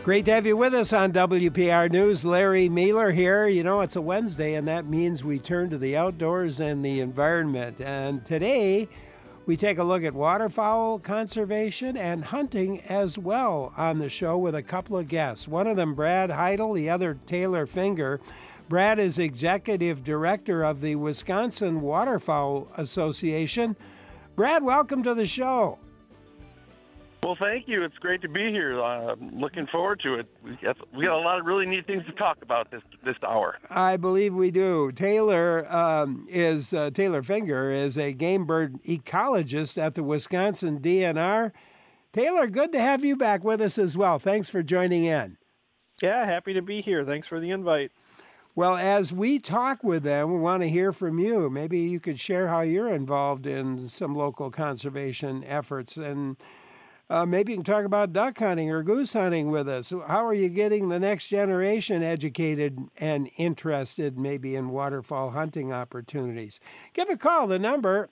Great to have you with us on WPR News. Larry Mueller here. You know, it's a Wednesday, and that means we turn to the outdoors and the environment. And today, we take a look at waterfowl conservation and hunting as well on the show with a couple of guests. One of them, Brad Heidel, the other, Taylor Finger. Brad is Executive Director of the Wisconsin Waterfowl Association. Brad, welcome to the show. Well, thank you. It's great to be here. Looking forward to it. We got a lot of really neat things to talk about this hour. I believe we do. Taylor Finger is a game bird ecologist at the Wisconsin DNR. Taylor, good to have you back with us as well. Thanks for joining in. Yeah, happy to be here. Thanks for the invite. Well, as we talk with them, we want to hear from you. Maybe you could share how you're involved in some local conservation efforts, and maybe you can talk about duck hunting or goose hunting with us. How are you getting the next generation educated and interested maybe in waterfowl hunting opportunities? Give a call. The number,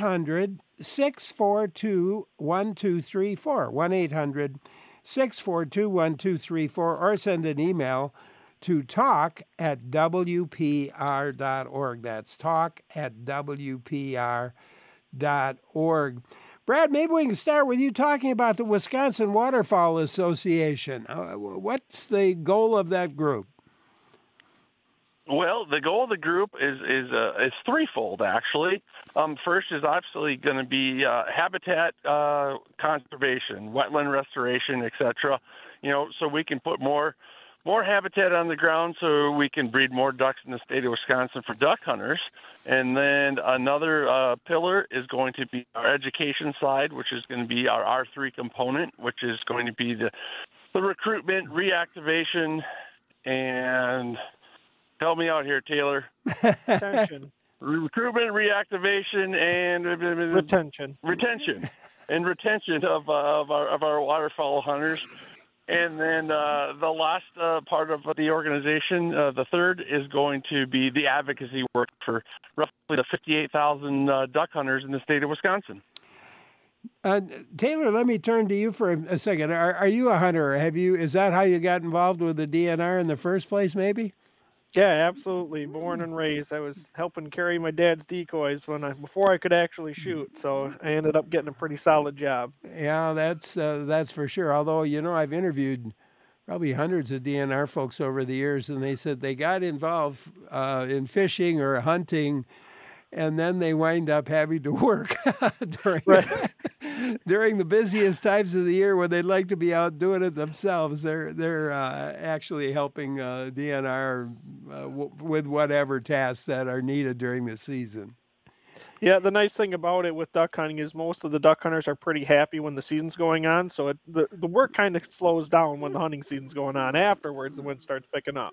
800-642-1234, 1-800-642-1234, or send an email to talk@wpr.org. That's talk@wpr.org. Brad, maybe we can start with you talking about the Wisconsin Waterfowl Association. What's the goal of that group? Well, the goal of the group is threefold, actually. First is obviously going to be habitat conservation, wetland restoration, etc. You know, so we can put more habitat on the ground so we can breed more ducks in the state of Wisconsin for duck hunters. And then another pillar is going to be our education side, which is going to be our R3 component, which is going to be the recruitment, reactivation, and help me out here, Taylor. Retention. Recruitment, reactivation, and retention. And retention of our waterfowl hunters. And then the last part of the organization, the third, is going to be the advocacy work for roughly the 58,000 duck hunters in the state of Wisconsin. Taylor, let me turn to you for a second. Are you a hunter? Is that how you got involved with the DNR in the first place, maybe? Yeah, absolutely. Born and raised. I was helping carry my dad's decoys before I could actually shoot, so I ended up getting a pretty solid job. Yeah, that's for sure. Although, you know, I've interviewed probably hundreds of DNR folks over the years, and they said they got involved in fishing or hunting, and then they wind up having to work during the busiest times of the year when they'd like to be out doing it themselves. They're actually helping DNR with whatever tasks that are needed during the season. Yeah, the nice thing about it with duck hunting is most of the duck hunters are pretty happy when the season's going on, so the work kind of slows down when the hunting season's going on. Afterwards, the wind starts picking up.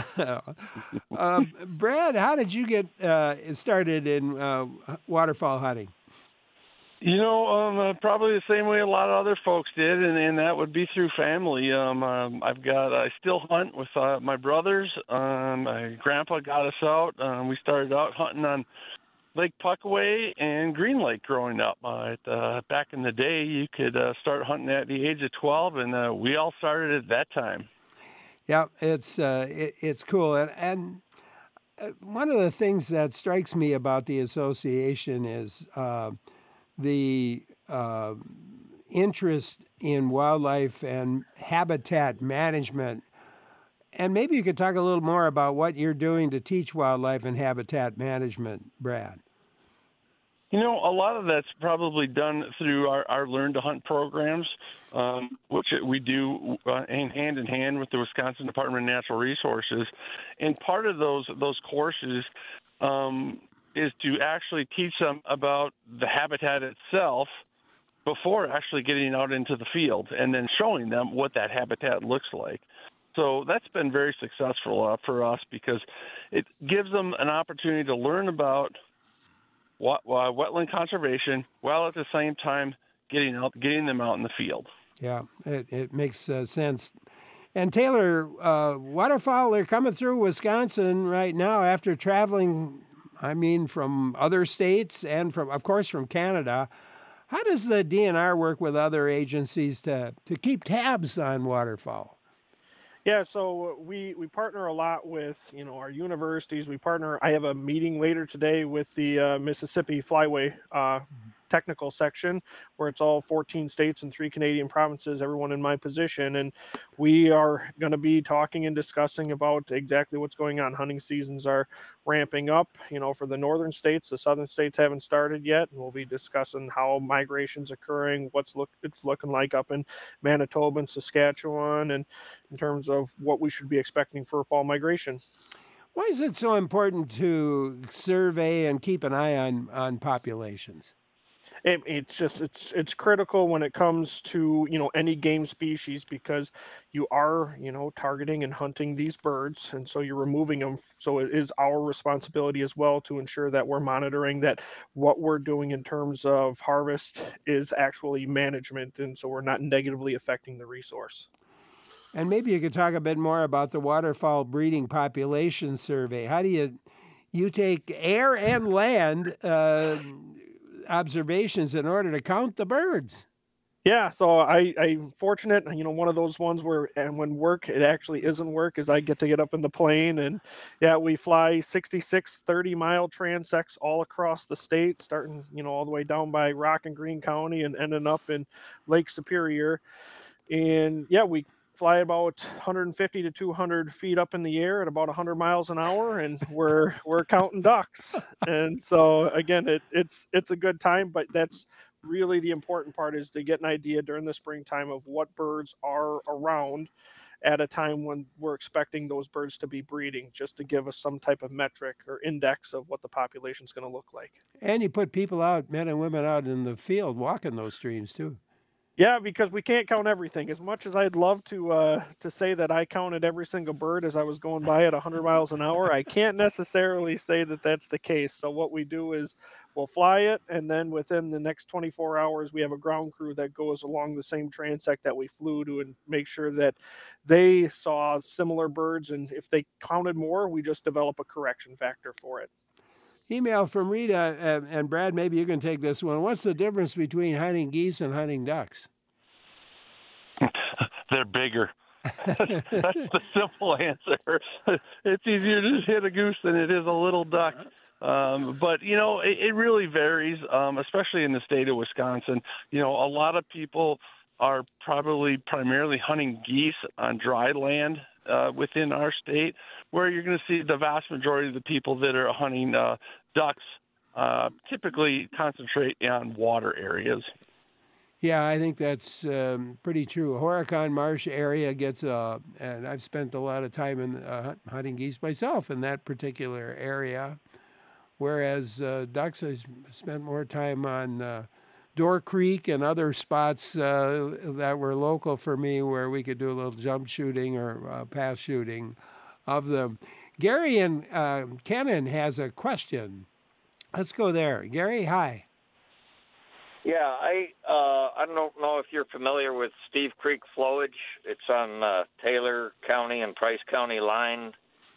Brad, how did you get started in waterfowl hunting? You know, probably the same way a lot of other folks did, and that would be through family. I still hunt with my brothers. My grandpa got us out. We started out hunting on Lake Puckaway and Green Lake growing up. Back in the day, you could start hunting at the age of 12, and we all started at that time. Yeah, it's cool. And one of the things that strikes me about the association is the interest in wildlife and habitat management. And maybe you could talk a little more about what you're doing to teach wildlife and habitat management, Brad. You know, a lot of that's probably done through our Learn to Hunt programs, which we do hand in hand with the Wisconsin Department of Natural Resources. And part of those courses is to actually teach them about the habitat itself before actually getting out into the field and then showing them what that habitat looks like. So that's been very successful for us because it gives them an opportunity to learn about wetland conservation while at the same time getting them out in the field. Yeah, it makes sense. And Taylor, waterfowl are coming through Wisconsin right now after traveling, from other states and of course, from Canada. How does the DNR work with other agencies to keep tabs on waterfowl? Yeah, so we partner a lot with our universities. I have a meeting later today with the Mississippi Flyway technical section, where it's all 14 states and 3 Canadian provinces, everyone in my position, and we are going to be talking and discussing about exactly what's going on. Hunting seasons are ramping up, for the northern states. The southern states haven't started yet, and we'll be discussing how migration's occurring, it's looking like up in Manitoba and Saskatchewan, and in terms of what we should be expecting for fall migration. Why is it so important to survey and keep an eye on populations? It's critical when it comes to any game species, because you are targeting and hunting these birds, and so you're removing them. So it is our responsibility as well to ensure that we're monitoring that what we're doing in terms of harvest is actually management, and so we're not negatively affecting the resource. And maybe you could talk a bit more about the waterfowl breeding population survey. How do you take air and land observations in order to count the birds? Yeah, so I'm fortunate, one of those ones where, and when it actually isn't work, is I get to get up in the plane, and yeah, we fly 66 30-mile transects all across the state, starting, all the way down by Rock and Green County and ending up in Lake Superior. And yeah, we fly about 150 to 200 feet up in the air at about 100 miles an hour, and we're counting ducks. And so again, it's a good time, but that's really the important part, is to get an idea during the springtime of what birds are around at a time when we're expecting those birds to be breeding, just to give us some type of metric or index of what the population is going to look like. And you put people out, men and women, out in the field walking those streams too. Yeah, because we can't count everything. As much as I'd love to say that I counted every single bird as I was going by at 100 miles an hour, I can't necessarily say that that's the case. So what we do is we'll fly it, and then within the next 24 hours, we have a ground crew that goes along the same transect that we flew to and make sure that they saw similar birds. And if they counted more, we just develop a correction factor for it. Email from Rita, and Brad, maybe you can take this one. What's the difference between hunting geese and hunting ducks? They're bigger. That's the simple answer. It's easier to hit a goose than it is a little duck. But, it really varies, especially in the state of Wisconsin. A lot of people are probably primarily hunting geese on dry land within our state, where you're going to see the vast majority of the people that are hunting ducks typically concentrate on water areas. Yeah, I think that's pretty true. Horicon Marsh area gets, and I've spent a lot of time in hunting geese myself in that particular area, whereas ducks, I spent more time on Door Creek and other spots that were local for me, where we could do a little jump shooting or pass shooting of them. Gary and Kennan has a question. Let's go there. Gary, hi. Yeah, I don't know if you're familiar with Steve Creek Flowage. It's on Taylor County and Price County line,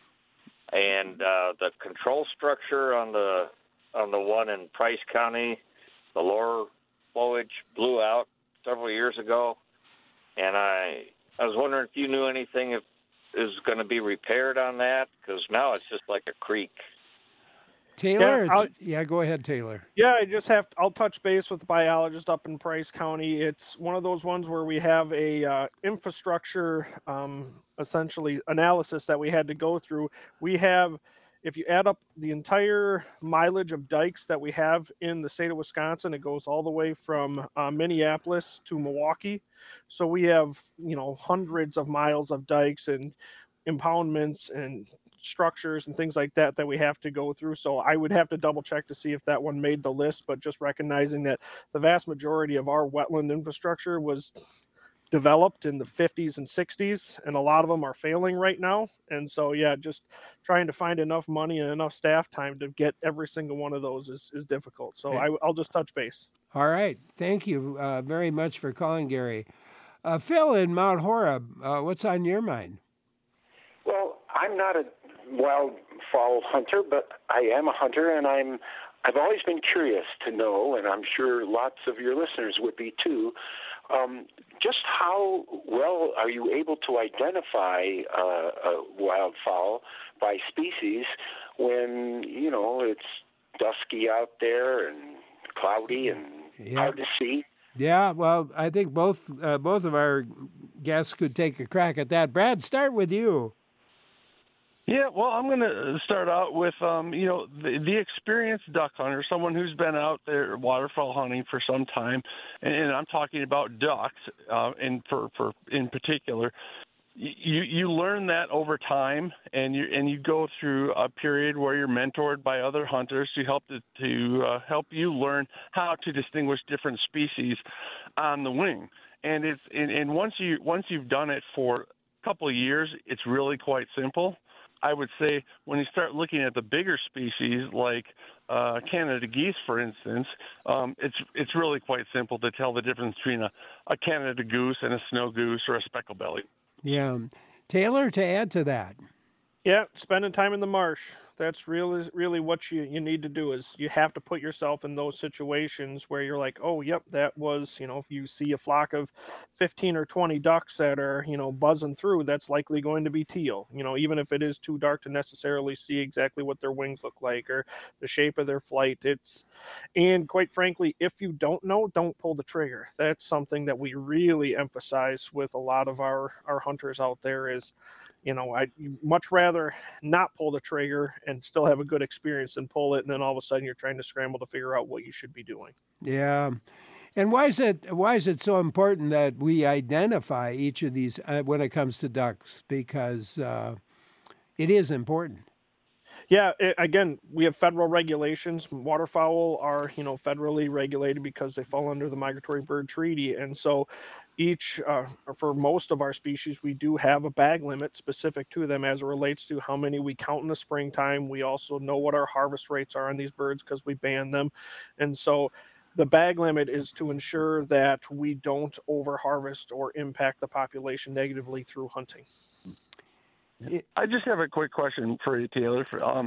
and the control structure on the one in Price County, the lower flowage blew out several years ago, and I was wondering if you knew anything if is going to be repaired on that, because now it's just like a creek. Taylor? Yeah, go ahead, Taylor. Yeah, I'll touch base with the biologist up in Price County. It's one of those ones where we have a infrastructure, essentially, analysis that we had to go through. We have, if you add up the entire mileage of dikes that we have in the state of Wisconsin, it goes all the way from Minneapolis to Milwaukee. So we have, hundreds of miles of dikes and impoundments and structures and things like that we have to go through. So I would have to double check to see if that one made the list, but just recognizing that the vast majority of our wetland infrastructure was developed in the 50s and 60s, and a lot of them are failing right now. And so, yeah, just trying to find enough money and enough staff time to get every single one of those is difficult. So okay. I'll just touch base. All right. Thank you very much for calling, Gary. Phil in Mount Horeb, what's on your mind? Well, I'm not a wildfowl hunter, but I am a hunter, and I've always been curious to know, and I'm sure lots of your listeners would be too, Just how well are you able to identify a wildfowl by species when, it's dusky out there and cloudy and hard to see? Yeah, well, I think both of our guests could take a crack at that. Brad, start with you. Yeah, well, I'm going to start out with, the experienced duck hunter, someone who's been out there waterfowl hunting for some time, and I'm talking about ducks, in particular. You learn that over time, and you go through a period where you're mentored by other hunters to help you learn how to distinguish different species on the wing. And once you've done it for a couple of years, it's really quite simple. I would say when you start looking at the bigger species like Canada geese, for instance, it's really quite simple to tell the difference between a Canada goose and a snow goose or a speckled belly. Yeah. Taylor, to add to that. Yeah, spending time in the marsh. That's really what you need to do is you have to put yourself in those situations where you're like, oh, yep, that was, if you see a flock of 15 or 20 ducks that are, buzzing through, that's likely going to be teal, even if it is too dark to necessarily see exactly what their wings look like or the shape of their flight. And quite frankly, if you don't know, don't pull the trigger. That's something that we really emphasize with a lot of our hunters out there is, I'd much rather not pull the trigger and still have a good experience than pull it, and then all of a sudden you're trying to scramble to figure out what you should be doing. Yeah. And why is it so important that we identify each of these when it comes to ducks? Because it is important. Yeah, again, we have federal regulations. Waterfowl are, federally regulated because they fall under the Migratory Bird Treaty. And so for most of our species, we do have a bag limit specific to them as it relates to how many we count in the springtime. We also know what our harvest rates are on these birds because we ban them. And so the bag limit is to ensure that we don't over-harvest or impact the population negatively through hunting. I just have a quick question for you, Taylor.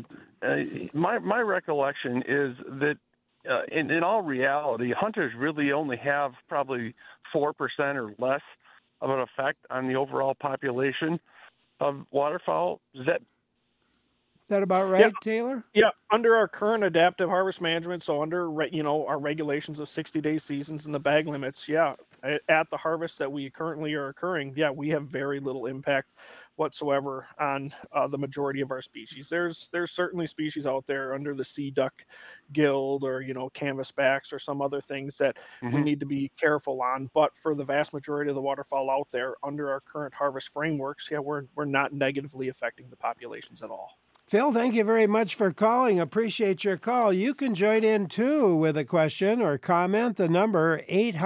My recollection is that in all reality, hunters really only have probably 4% or less of an effect on the overall population of waterfowl. Is that about right, Taylor? Yeah, under our current adaptive harvest management, so under our regulations of 60-day seasons and the bag limits, at the harvest that we currently are occurring, we have very little impact whatsoever on the majority of our species. There's certainly species out there under the Sea Duck Guild or canvasbacks or some other things that we need to be careful on. But for the vast majority of the waterfowl out there under our current harvest frameworks, we're not negatively affecting the populations at all. Phil, thank you very much for calling. Appreciate your call. You can join in, too, with a question or comment. The number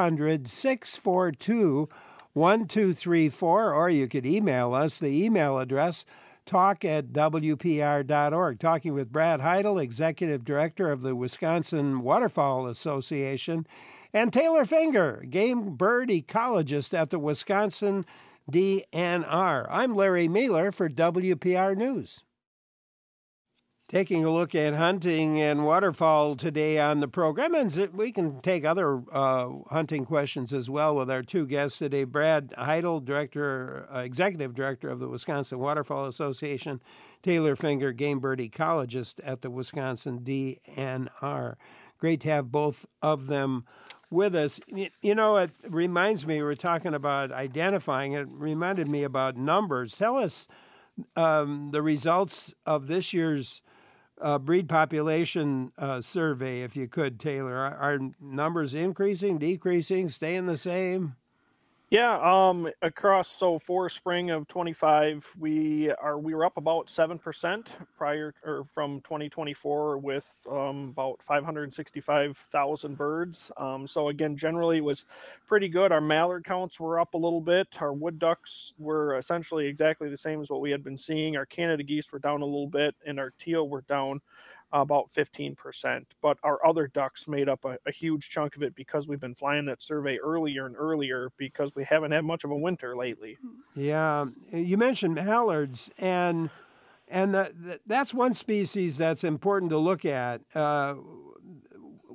800-642-1234, or you could email us. The email address, talk@wpr.org. Talking with Brad Heidel, Executive Director of the Wisconsin Waterfowl Association, and Taylor Finger, game bird ecologist at the Wisconsin DNR. I'm Larry Mehler for WPR News. Taking a look at hunting and waterfowl today on the program, and we can take other hunting questions as well with our two guests today. Brad Heidel, Executive Director of the Wisconsin Waterfowl Association, Taylor Finger, game bird ecologist at the Wisconsin DNR. Great to have both of them with us. It reminds me, we were talking about identifying, it reminded me about numbers. Tell us the results of this year's breed population survey, if you could, Taylor. Are numbers increasing, decreasing, staying the same? Yeah, for spring of 25, we were up about 7% from 2024 with about 565,000 birds. So again, generally it was pretty good. Our mallard counts were up a little bit. Our wood ducks were essentially exactly the same as what we had been seeing. Our Canada geese were down a little bit, and our teal were down about 15%. But our other ducks made up a huge chunk of it because we've been flying that survey earlier and earlier because we haven't had much of a winter lately. Yeah, you mentioned mallards, and that's one species that's important to look at.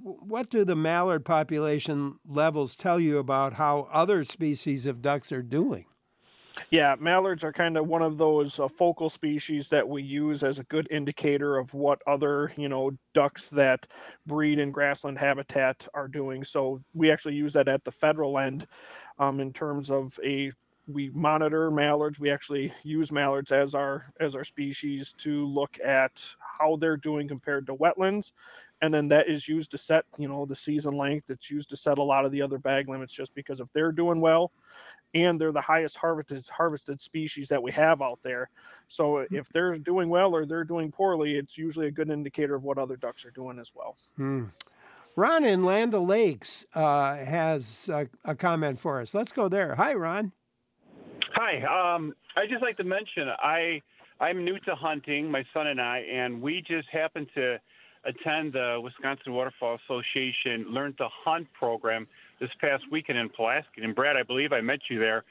what do the mallard population levels tell you about how other species of ducks are doing? Yeah, mallards are kind of one of those focal species that we use as a good indicator of what other, ducks that breed in grassland habitat are doing. So we actually use that at the federal end in terms of we monitor mallards. We actually use mallards as our species to look at how they're doing compared to wetlands. And then that is used to set, the season length. It's used to set a lot of the other bag limits just because if they're doing well, and they're the highest harvested species that we have out there. So if they're doing well or they're doing poorly, it's usually a good indicator of what other ducks are doing as well. Ron in Land O'Lakes has a comment for us. Let's go there. Hi, Ron. Hi. I'd just like to mention I'm new to hunting, my son and I, and we just happened to attend the Wisconsin Waterfowl Association Learn to Hunt program this past weekend in Pulaski. And Brad, I believe I met you there.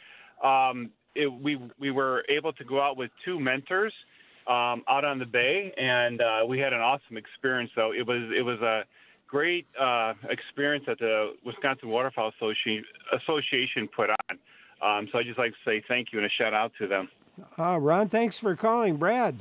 We were able to go out with two mentors out on the bay, and we had an awesome experience. Though it was a great experience that the Wisconsin Waterfowl Association put on. So I just like to say thank you and a shout out to them. Ron, thanks for calling. Brad,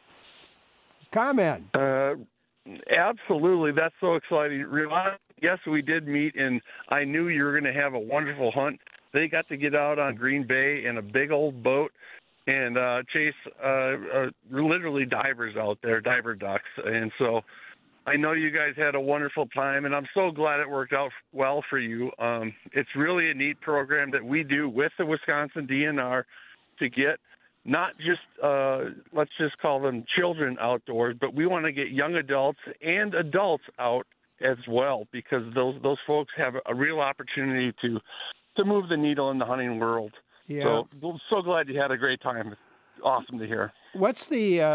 comment. Absolutely. That's so exciting. Yes, we did meet, and I knew you were going to have a wonderful hunt. They got to get out on Green Bay in a big old boat and chase literally divers out there, diver ducks. And so I know you guys had a wonderful time, and I'm so glad it worked out well for you. It's really a neat program that we do with the Wisconsin DNR to get not just, let's just call them children outdoors, but we want to get young adults and adults out as well, because those folks have a real opportunity to move the needle in the hunting world. Yeah. So glad you had a great time. It's awesome to hear. What's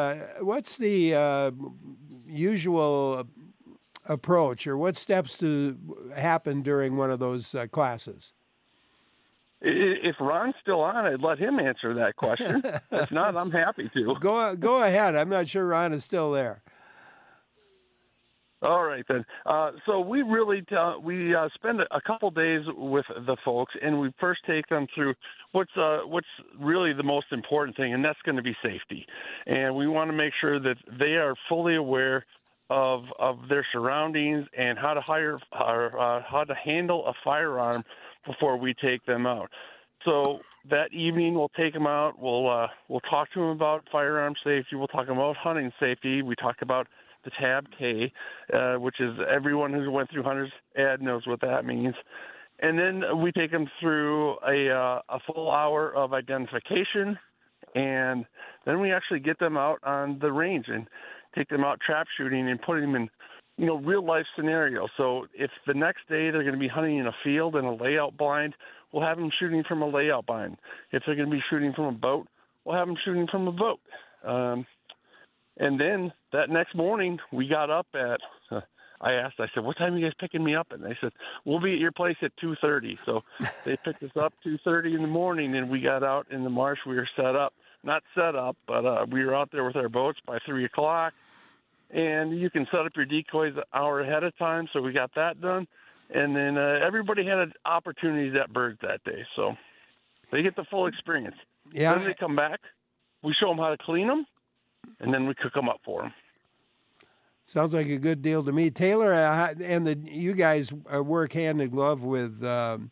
the usual approach, or what steps to happen during one of those classes? If Ron's still on, I'd let him answer that question. If not, I'm happy to. Go ahead. I'm not sure Ron is still there. All right, then. So we really spend a couple days with the folks, and we first take them through what's really the most important thing, and that's going to be safety. And we want to make sure that they are fully aware of their surroundings and how to handle a firearm before we take them out. So that evening, we'll take them out. We'll talk to them about firearm safety. We'll talk about hunting safety. We talk about the Tab K, which is everyone who went through Hunter's Ed knows what that means. And then we take them through a full hour of identification, and then we actually get them out on the range and take them out trap shooting and put them in real life scenario. So if the next day they're going to be hunting in a field in a layout blind, we'll have them shooting from a layout blind. If they're going to be shooting from a boat, we'll have them shooting from a boat. And then that next morning we got up at, I said, what time are you guys picking me up? And they said, we'll be at your place at 2:30. So they picked us up 2:30 in the morning, and we got out in the marsh. We were not set up, but we were out there with our boats by 3 o'clock. And you can set up your decoys an hour ahead of time, so we got that done. And then everybody had an opportunity at birds that day, so they get the full experience. Yeah. Then they come back, we show them how to clean them, and then we cook them up for them. Sounds like a good deal to me. Taylor, you guys work hand in glove with that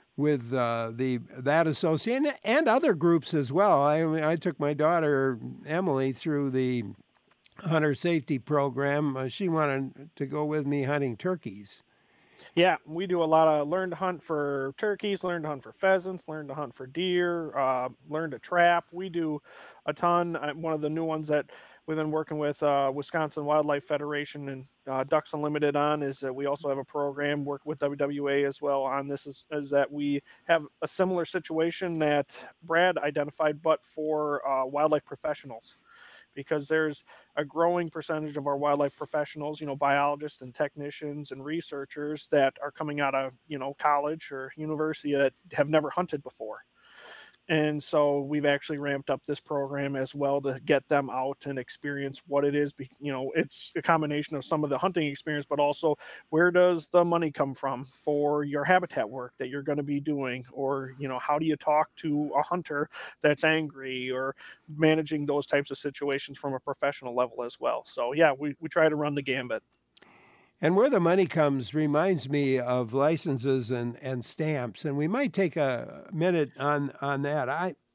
association and other groups as well. I took my daughter Emily through the hunter safety program. She wanted to go with me hunting turkeys. Yeah, we do a lot of learn to hunt for turkeys, learn to hunt for pheasants, learn to hunt for deer, learn to trap. We do a ton. One of the new ones that we've been working with Wisconsin Wildlife Federation and Ducks Unlimited on is that we also have a program, work with WWA as well on this, is that we have a similar situation that Brad identified, but for wildlife professionals. Because there's a growing percentage of our wildlife professionals, biologists and technicians and researchers that are coming out of, college or university that have never hunted before. And so we've actually ramped up this program as well to get them out and experience what it is. It's a combination of some of the hunting experience, but also where does the money come from for your habitat work that you're going to be doing? Or, how do you talk to a hunter that's angry, or managing those types of situations from a professional level as well. So yeah, we try to run the gambit. And where the money comes reminds me of licenses and stamps, and we might take a minute on that.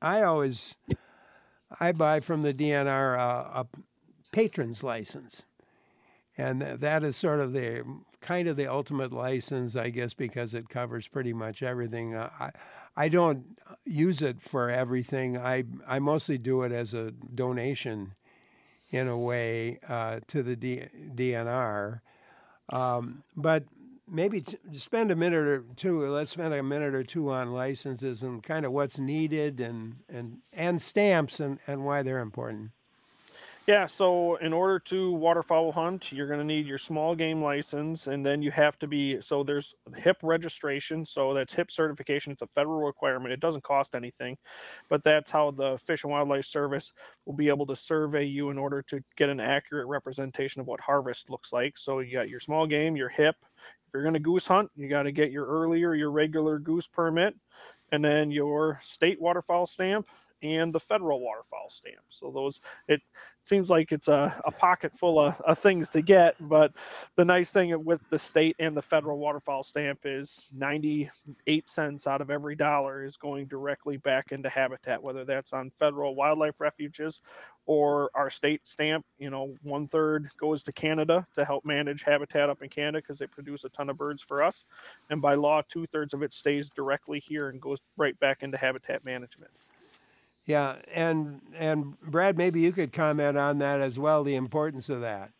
I buy from the DNR a patron's license, and that is sort of the kind of the ultimate license, I guess, because it covers pretty much everything. I don't use it for everything. I mostly do it as a donation, in a way, to the DNR. But maybe spend a minute or two. Let's spend a minute or two on licenses and kind of what's needed and stamps and why they're important. Yeah, so in order to waterfowl hunt, you're going to need your small game license, and then you have to be, so there's HIP registration, so that's HIP certification. It's a federal requirement. It doesn't cost anything, but that's how the Fish and Wildlife Service will be able to survey you in order to get an accurate representation of what harvest looks like. So you got your small game, your HIP. If you're going to goose hunt, you got to get your your regular goose permit, and then your state waterfowl stamp and the federal waterfowl stamp. So it seems like it's a pocket full of things to get, but the nice thing with the state and the federal waterfowl stamp is 98 cents out of every dollar is going directly back into habitat, whether that's on federal wildlife refuges or our state stamp. 1/3 goes to Canada to help manage habitat up in Canada because they produce a ton of birds for us. And by law, 2/3 of it stays directly here and goes right back into habitat management. Yeah, and Brad, maybe you could comment on that as well, the importance of that.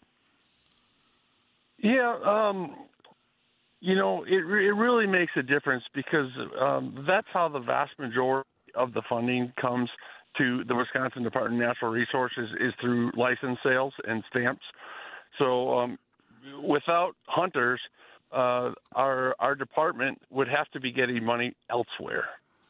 Yeah, it really makes a difference because that's how the vast majority of the funding comes to the Wisconsin Department of Natural Resources is through license sales and stamps. So without hunters, our department would have to be getting money elsewhere.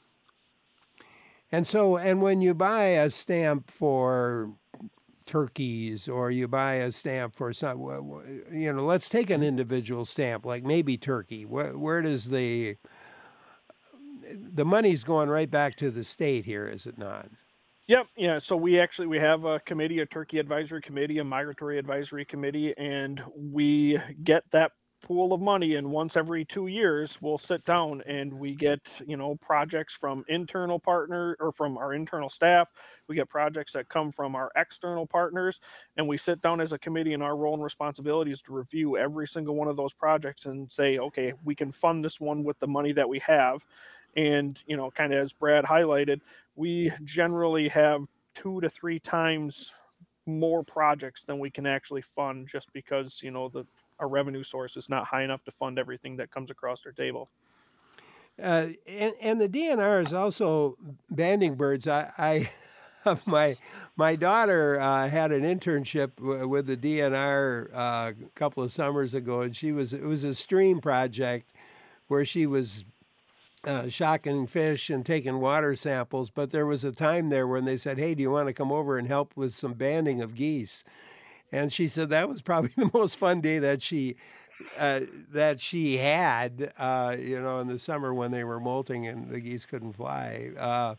And when you buy a stamp for turkeys or you buy a stamp for some, let's take an individual stamp, like maybe turkey. Where does the money's going right back to the state here, is it not? Yep. Yeah. So we have a committee, a turkey advisory committee, a migratory advisory committee, and we get that pool of money, and once every 2 years we'll sit down and we get projects from internal partner or from our internal staff. We get projects that come from our external partners, and we sit down as a committee, and our role and responsibility is to review every single one of those projects and say, okay, we can fund this one with the money that we have. And kind of as Brad highlighted, we generally have 2 to 3 times more projects than we can actually fund, just because our revenue source is not high enough to fund everything that comes across our table. And the DNR is also banding birds. My daughter had an internship with the DNR a couple of summers ago, and it was a stream project where she was shocking fish and taking water samples. But there was a time there when they said, "Hey, do you want to come over and help with some banding of geese?" And she said that was probably the most fun day that she had, in the summer when they were molting and the geese couldn't fly.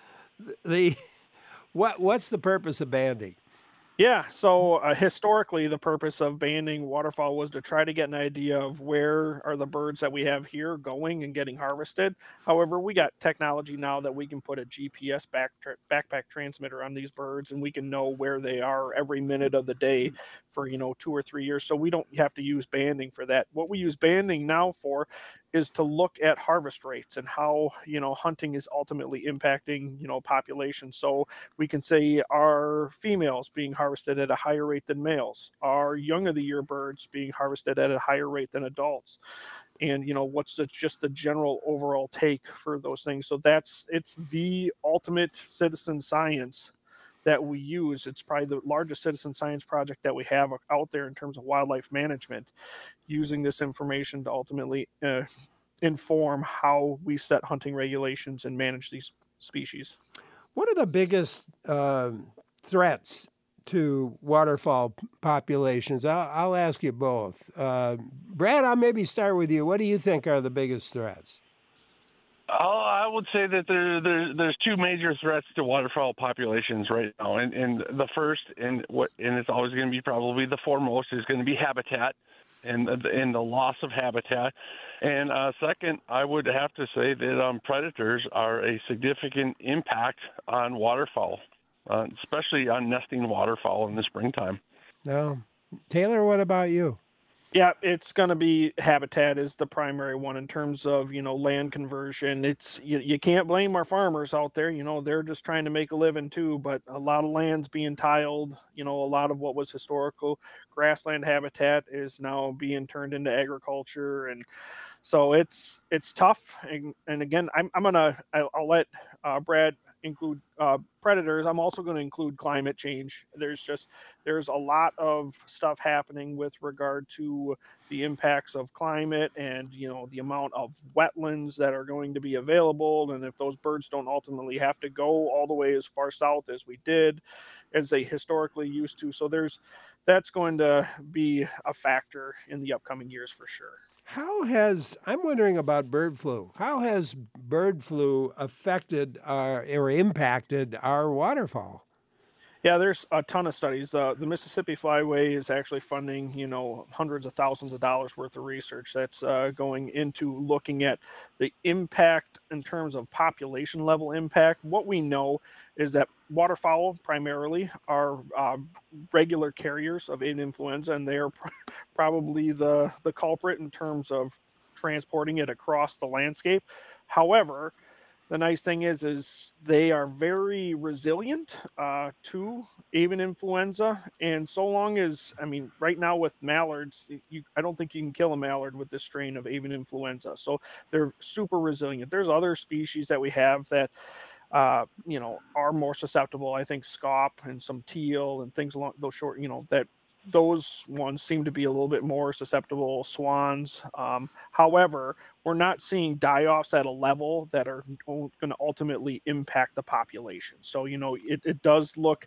What's the purpose of banding? Yeah, so historically, the purpose of banding waterfowl was to try to get an idea of where are the birds that we have here going and getting harvested. However, we got technology now that we can put a GPS backpack transmitter on these birds, and we can know where they are every minute of the day for 2 or 3 years. So we don't have to use banding for that. What we use banding now for is to look at harvest rates and how hunting is ultimately impacting population. So we can say, are females being harvested at a higher rate than males? Are young of the year birds being harvested at a higher rate than adults? And what's just the general overall take for those things? So it's the ultimate citizen science that we use. It's probably the largest citizen science project that we have out there in terms of wildlife management, using this information to ultimately inform how we set hunting regulations and manage these species. What are the biggest threats to waterfowl populations? I'll ask you both. Brad, I'll maybe start with you. What do you think are the biggest threats? I would say that there's two major threats to waterfowl populations right now, and the first and it's always going to be probably the foremost is going to be habitat, and the loss of habitat, and second, I would have to say that predators are a significant impact on waterfowl, especially on nesting waterfowl in the springtime. No, Taylor, what about you? Yeah, it's going to be habitat is the primary one in terms of, land conversion. It's you can't blame our farmers out there. They're just trying to make a living too, but a lot of land's being tiled. A lot of what was historical grassland habitat is now being turned into agriculture. And so it's tough. And again, I'll let Brad include predators. I'm also going to include climate change. There's a lot of stuff happening with regard to the impacts of climate and the amount of wetlands that are going to be available, and if those birds don't ultimately have to go all the way as far south as we did, as they historically used to. So that's going to be a factor in the upcoming years for sure. I'm wondering about bird flu. How has bird flu affected or impacted our waterfowl? Yeah, there's a ton of studies. The Mississippi Flyway is actually funding, hundreds of thousands of dollars worth of research that's going into looking at the impact in terms of population level impact. What we know is that waterfowl primarily are regular carriers of avian influenza, and they are probably the culprit in terms of transporting it across the landscape. However, the nice thing is they are very resilient to avian influenza, and so long as, right now with mallards, I don't think you can kill a mallard with this strain of avian influenza. So they're super resilient. There's other species that we have that are more susceptible. I think scaup and some teal and things along those short, that those ones seem to be a little bit more susceptible. Swans. However, we're not seeing die-offs at a level that are going to ultimately impact the population. So, it does look,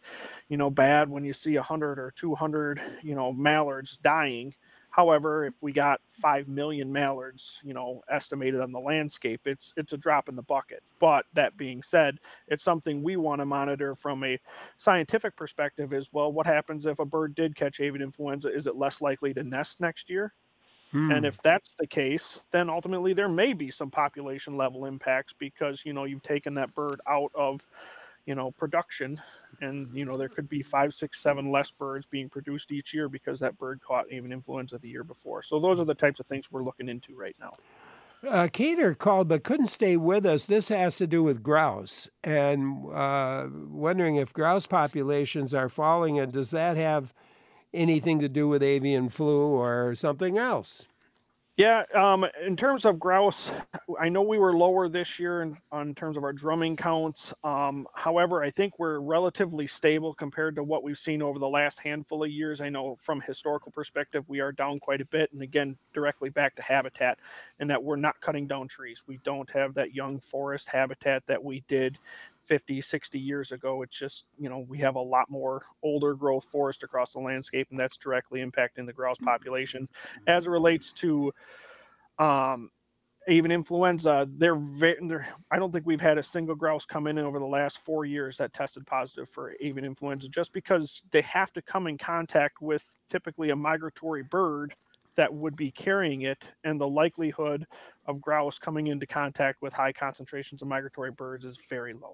bad when you see 100 or 200, mallards dying. However, if we got 5 million mallards, estimated on the landscape, it's a drop in the bucket. But that being said, it's something we want to monitor from a scientific perspective as well. What happens if a bird did catch avian influenza? Is it less likely to nest next year? And if that's the case, then ultimately there may be some population level impacts because, you've taken that bird out of production, and there could be 5, 6, 7 less birds being produced each year because that bird caught avian influenza the year before. So those are the types of things we're looking into right now. Cater called but couldn't stay with us. This has to do with grouse, and wondering if grouse populations are falling, and does that have anything to do with avian flu or something else? Yeah, in terms of grouse, I know we were lower this year in terms of our drumming counts. However, I think we're relatively stable compared to what we've seen over the last handful of years. I know from a historical perspective, we are down quite a bit. And again, directly back to habitat, and that we're not cutting down trees. We don't have that young forest habitat that we did 50, 60 years ago. It's just, we have a lot more older growth forest across the landscape, and that's directly impacting the grouse population. As it relates to avian influenza, I don't think we've had a single grouse come in over the last 4 years that tested positive for avian influenza, just because they have to come in contact with typically a migratory bird that would be carrying it, and the likelihood of grouse coming into contact with high concentrations of migratory birds is very low.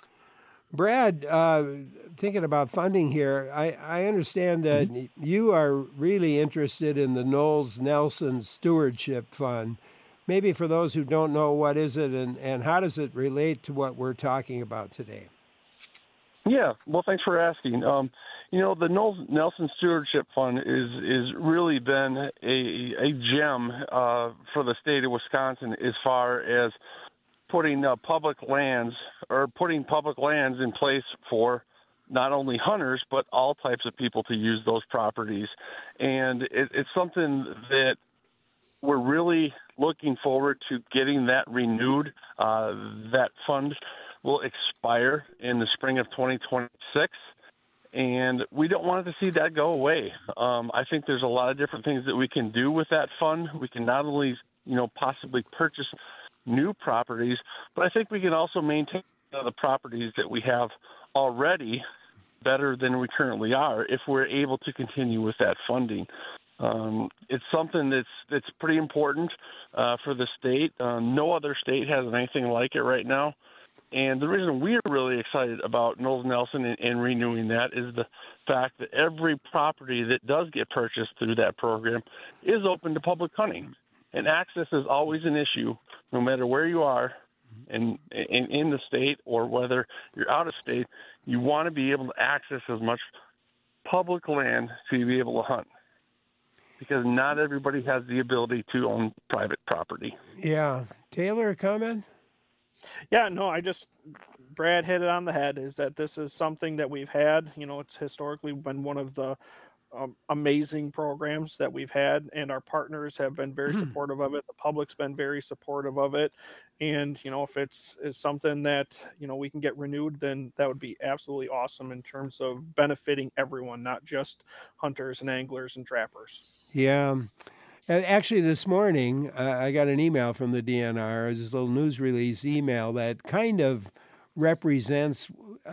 Brad, thinking about funding here, I understand that you are really interested in the Knowles Nelson Stewardship Fund. Maybe for those who don't know, what is it and how does it relate to what we're talking about today? Yeah, well, thanks for asking. The Knowles Nelson Stewardship Fund is really been a gem for the state of Wisconsin as far as putting public lands in place for not only hunters but all types of people to use those properties, and it's something that we're really looking forward to getting that renewed. That fund will expire in the spring of 2026. And we don't want to see that go away. I think there's a lot of different things that we can do with that fund. We can not only, possibly purchase new properties, but I think we can also maintain the properties that we have already better than we currently are if we're able to continue with that funding. It's something that's pretty important for the state. No other state has anything like it right now. And the reason we're really excited about Knowles Nelson and renewing that is the fact that every property that does get purchased through that program is open to public hunting. And access is always an issue, no matter where you are in the state or whether you're out of state. You want to be able to access as much public land to be able to hunt, because not everybody has the ability to own private property. Yeah. Taylor, a comment? Yeah, no, Brad hit it on the head, is that this is something that we've had. It's historically been one of the amazing programs that we've had, and our partners have been very supportive of it. The public's been very supportive of it. And, if it's something that, we can get renewed, then that would be absolutely awesome in terms of benefiting everyone, not just hunters and anglers and trappers. Yeah. Actually, this morning, I got an email from the DNR, this little news release email that kind of represents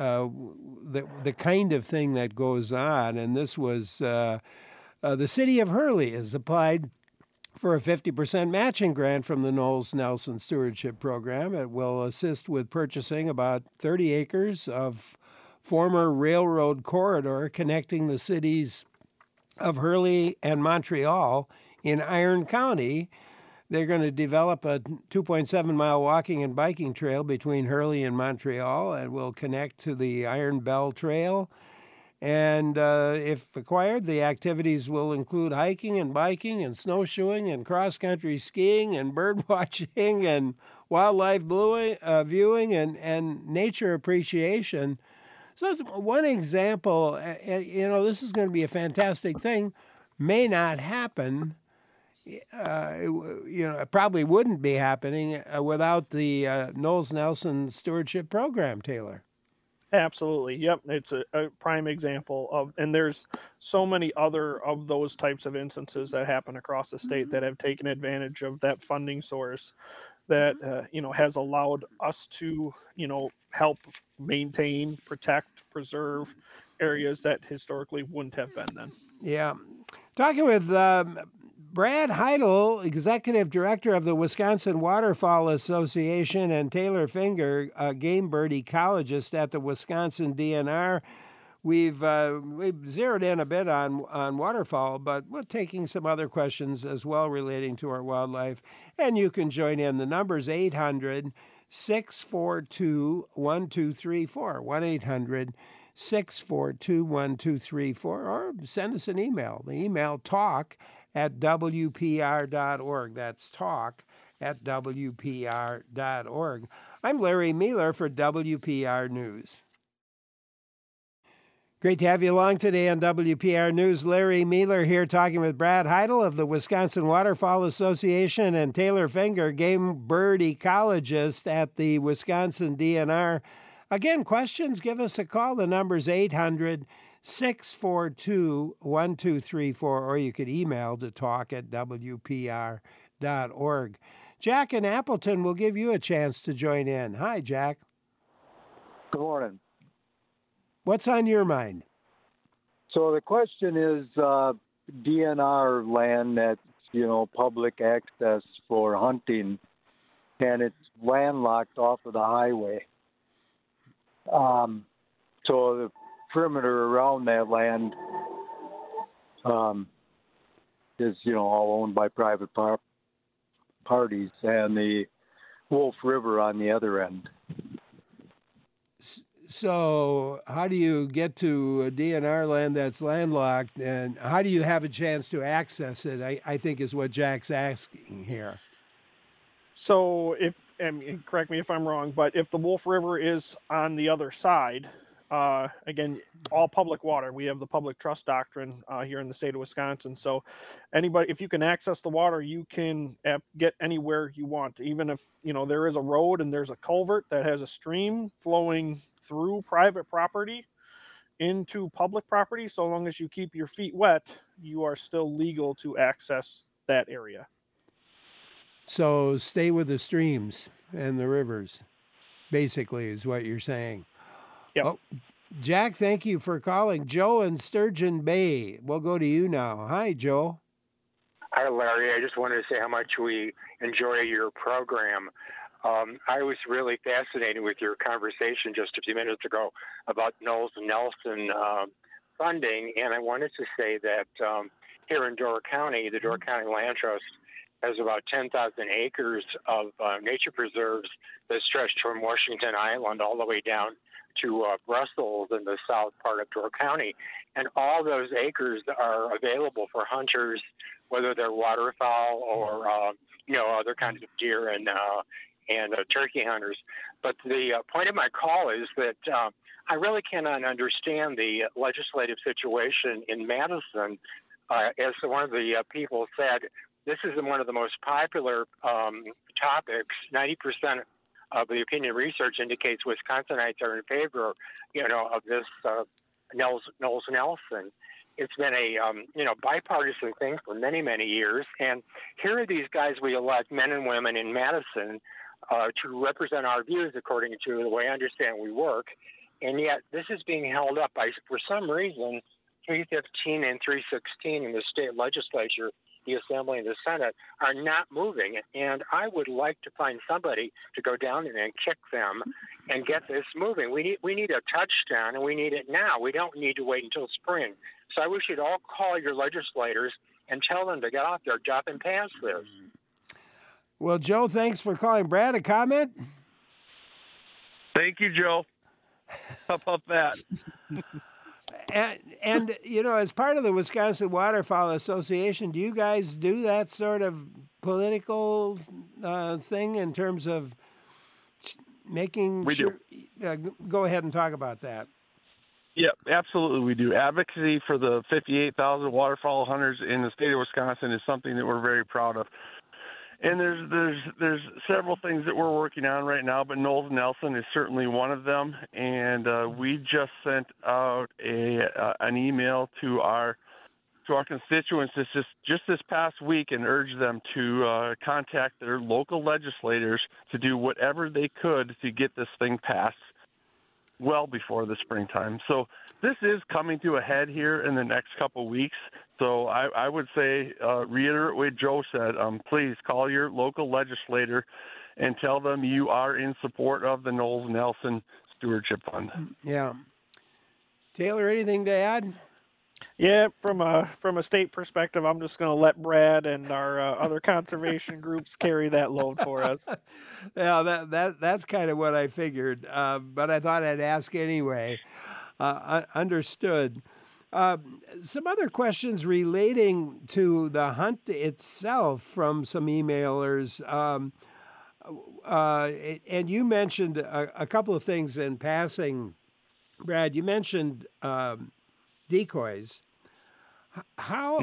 the kind of thing that goes on. And this was the city of Hurley has applied for a 50% matching grant from the Knowles Nelson Stewardship Program. It will assist with purchasing about 30 acres of former railroad corridor connecting the cities of Hurley and Montreal in Iron County. They're going to develop a 2.7-mile walking and biking trail between Hurley and Montreal, and will connect to the Iron Bell Trail. And if acquired, the activities will include hiking and biking and snowshoeing and cross-country skiing and bird watching and wildlife viewing and nature appreciation. So it's one example. This is going to be a fantastic thing. May not happen. It probably wouldn't be happening without the Knowles Nelson Stewardship Program, Taylor. Absolutely. Yep. It's a prime example of, and there's so many other of those types of instances that happen across the state that have taken advantage of that funding source that, has allowed us to, help maintain, protect, preserve areas that historically wouldn't have been then. Yeah. Talking with Brad Heidel, Executive Director of the Wisconsin Waterfowl Association, and Taylor Finger, a game bird ecologist at the Wisconsin DNR. We've zeroed in a bit on waterfowl, but we're taking some other questions as well relating to our wildlife. And you can join in. The number's 800-642-1234, 1-800-642-1234, or send us an email. The email talk@wpr.org. That's talk@wpr.org. I'm Larry Mealer for WPR News. Great to have you along today on WPR News. Larry Mealer here talking with Brad Heidel of the Wisconsin Waterfowl Association and Taylor Finger, game bird ecologist at the Wisconsin DNR. Again, questions, give us a call. The number's 800-642-1234, or you could email to talk@wpr.org. Jack in Appleton will give you a chance to join in. Hi, Jack. Good morning. What's on your mind? So the question is DNR land that's, public access for hunting, and it's landlocked off of the highway. So the perimeter around that land is, all owned by private parties, and the Wolf River on the other end. So how do you get to a DNR land that's landlocked, and how do you have a chance to access it, I think is what Jack's asking here. So correct me if I'm wrong, but if the Wolf River is on the other side, Again, all public water. We have the public trust doctrine here in the state of Wisconsin. So anybody, if you can access the water, you can get anywhere you want. Even if, there is a road and there's a culvert that has a stream flowing through private property into public property, so long as you keep your feet wet, you are still legal to access that area. So stay with the streams and the rivers, basically, is what you're saying. Yep. Oh, Jack, thank you for calling. Joe in Sturgeon Bay. We'll go to you now. Hi, Joe. Hi, Larry. I just wanted to say how much we enjoy your program. I was really fascinated with your conversation just a few minutes ago about Knowles and Nelson funding, and I wanted to say that here in Door County, the Door County Land Trust has about 10,000 acres of nature preserves that stretch from Washington Island all the way down to Brussels in the south part of Door County. And all those acres are available for hunters, whether they're waterfowl or, other kinds of deer and turkey hunters. But the point of my call is that I really cannot understand the legislative situation in Madison. As one of the people said, this is one of the most popular topics. 90% of the opinion research indicates Wisconsinites are in favor, of this Knowles Nelson. It's been a bipartisan thing for many, many years. And here are these guys we elect, men and women in Madison, to represent our views according to the way I understand we work. And yet this is being held up by, for some reason, 315 and 316 in the state legislature, the Assembly and the Senate, are not moving. And I would like to find somebody to go down there and kick them and get this moving. We need a touchdown, and we need it now. We don't need to wait until spring. So I wish you'd all call your legislators and tell them to get off their job and pass this. Well, Joe, thanks for calling. Brad, a comment? Thank you, Joe. How about that? And as part of the Wisconsin Waterfowl Association, do you guys do that sort of political thing in terms of making we sure? Go ahead and talk about that. Yeah, absolutely we do. Advocacy for the 58,000 waterfowl hunters in the state of Wisconsin is something that we're very proud of. And there's several things that we're working on right now, but Knowles Nelson is certainly one of them. And we just sent out an email to our constituents just this past week and urged them to contact their local legislators to do whatever they could to get this thing passed well before the springtime. So this is coming to a head here in the next couple of weeks. So I would say, reiterate what Joe said, please call your local legislator and tell them you are in support of the Knowles Nelson Stewardship Fund. Yeah. Taylor, anything to add? Yeah, from a state perspective, I'm just going to let Brad and our other conservation groups carry that load for us. Yeah, that's kind of what I figured, but I thought I'd ask anyway. Understood. Some other questions relating to the hunt itself from some emailers. And you mentioned a couple of things in passing, Brad. You mentioned decoys. How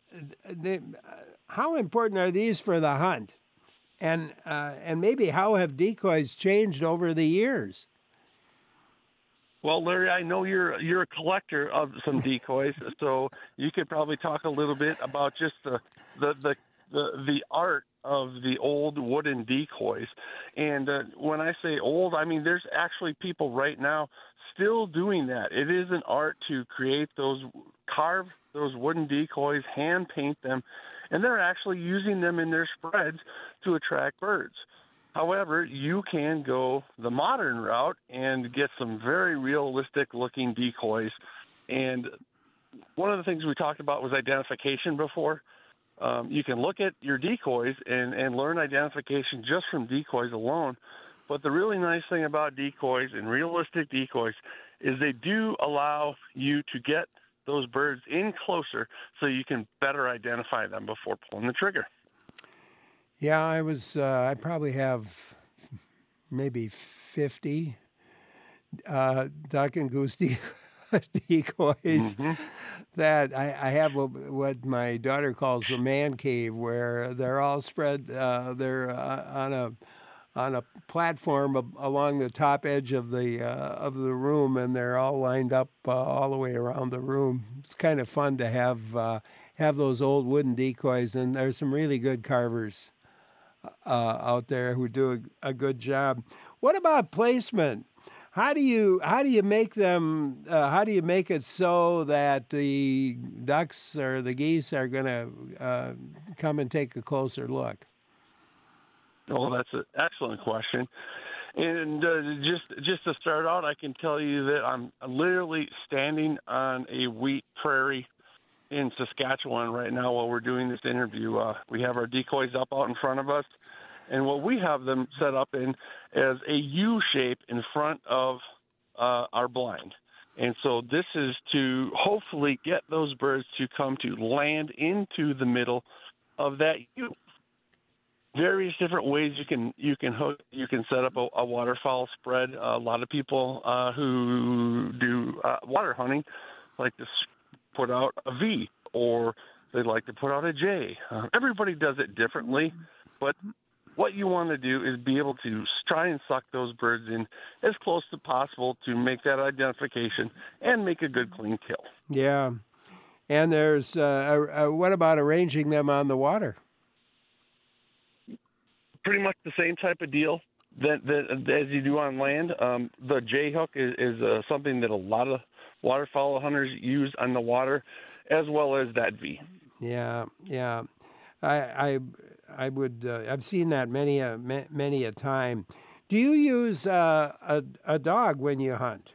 important are these for the hunt? And maybe how have decoys changed over the years? Well, Larry, I know you're a collector of some decoys, so you could probably talk a little bit about just the art of the old wooden decoys. And when I say old, I mean there's actually people right now still doing that. It is an art to carve those wooden decoys, hand paint them, and they're actually using them in their spreads to attract birds. However, you can go the modern route and get some very realistic-looking decoys. And one of the things we talked about was identification before. You can look at your decoys and learn identification just from decoys alone. But the really nice thing about decoys and realistic decoys is they do allow you to get those birds in closer so you can better identify them before pulling the trigger. Yeah, I probably have maybe 50 duck and goose decoys that I have what my daughter calls a man cave, where they're all spread. They're on a platform along the top edge of the room, and they're all lined up all the way around the room. It's kind of fun to have those old wooden decoys, and there's some really good carvers out there who do a good job. What about placement? How do you make them? How do you make it so that the ducks or the geese are going to come and take a closer look? Oh, that's an excellent question. And just to start out, I can tell you that I'm literally standing on a wheat prairie in Saskatchewan right now while we're doing this interview. We have our decoys up out in front of us, and what we have them set up in as a U shape in front of our blind. And so this is to hopefully get those birds to come to land into the middle of that U. Various different ways you can set up a waterfowl spread. A lot of people who do water hunting like to put out a V, or they like to put out a J. Everybody does it differently, but what you want to do is be able to try and suck those birds in as close as possible to make that identification and make a good clean kill. Yeah, and there's what about arranging them on the water? Pretty much the same type of deal that as you do on land. The J hook is something that a lot of waterfowl hunters use on the water, as well as that V. Yeah. I would. I've seen that many a time. Do you use a dog when you hunt?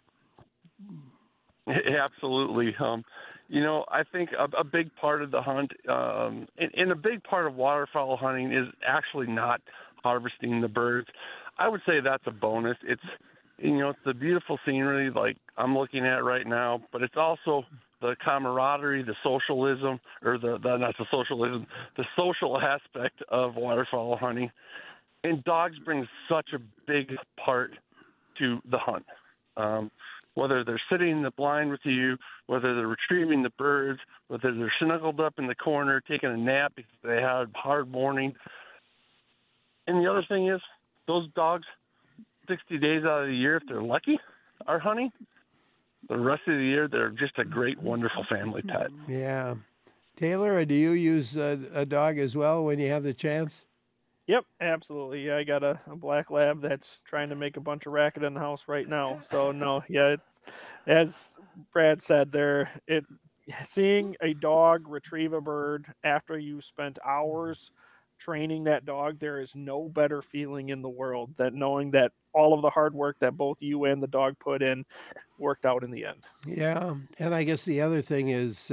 Absolutely. I think a big part of the hunt, and a big part of waterfowl hunting is actually not harvesting the birds. I would say that's a bonus. It's the beautiful scenery like I'm looking at right now, but it's also the camaraderie, the socialism, or not the socialism, the social aspect of waterfowl hunting. And dogs bring such a big part to the hunt. Whether they're sitting in the blind with you, whether they're retrieving the birds, whether they're snuggled up in the corner taking a nap because they had a hard morning. And the other thing is, those dogs, 60 days out of the year, if they're lucky, are hunting. The rest of the year, they're just a great, wonderful family pet. Yeah. Taylor, do you use a dog as well when you have the chance? Yep, absolutely. Yeah, I got a black lab that's trying to make a bunch of racket in the house right now. So no, yeah, it's, as Brad said there, seeing a dog retrieve a bird after you spent hours training that dog, there is no better feeling in the world than knowing that all of the hard work that both you and the dog put in worked out in the end. Yeah, and I guess the other thing is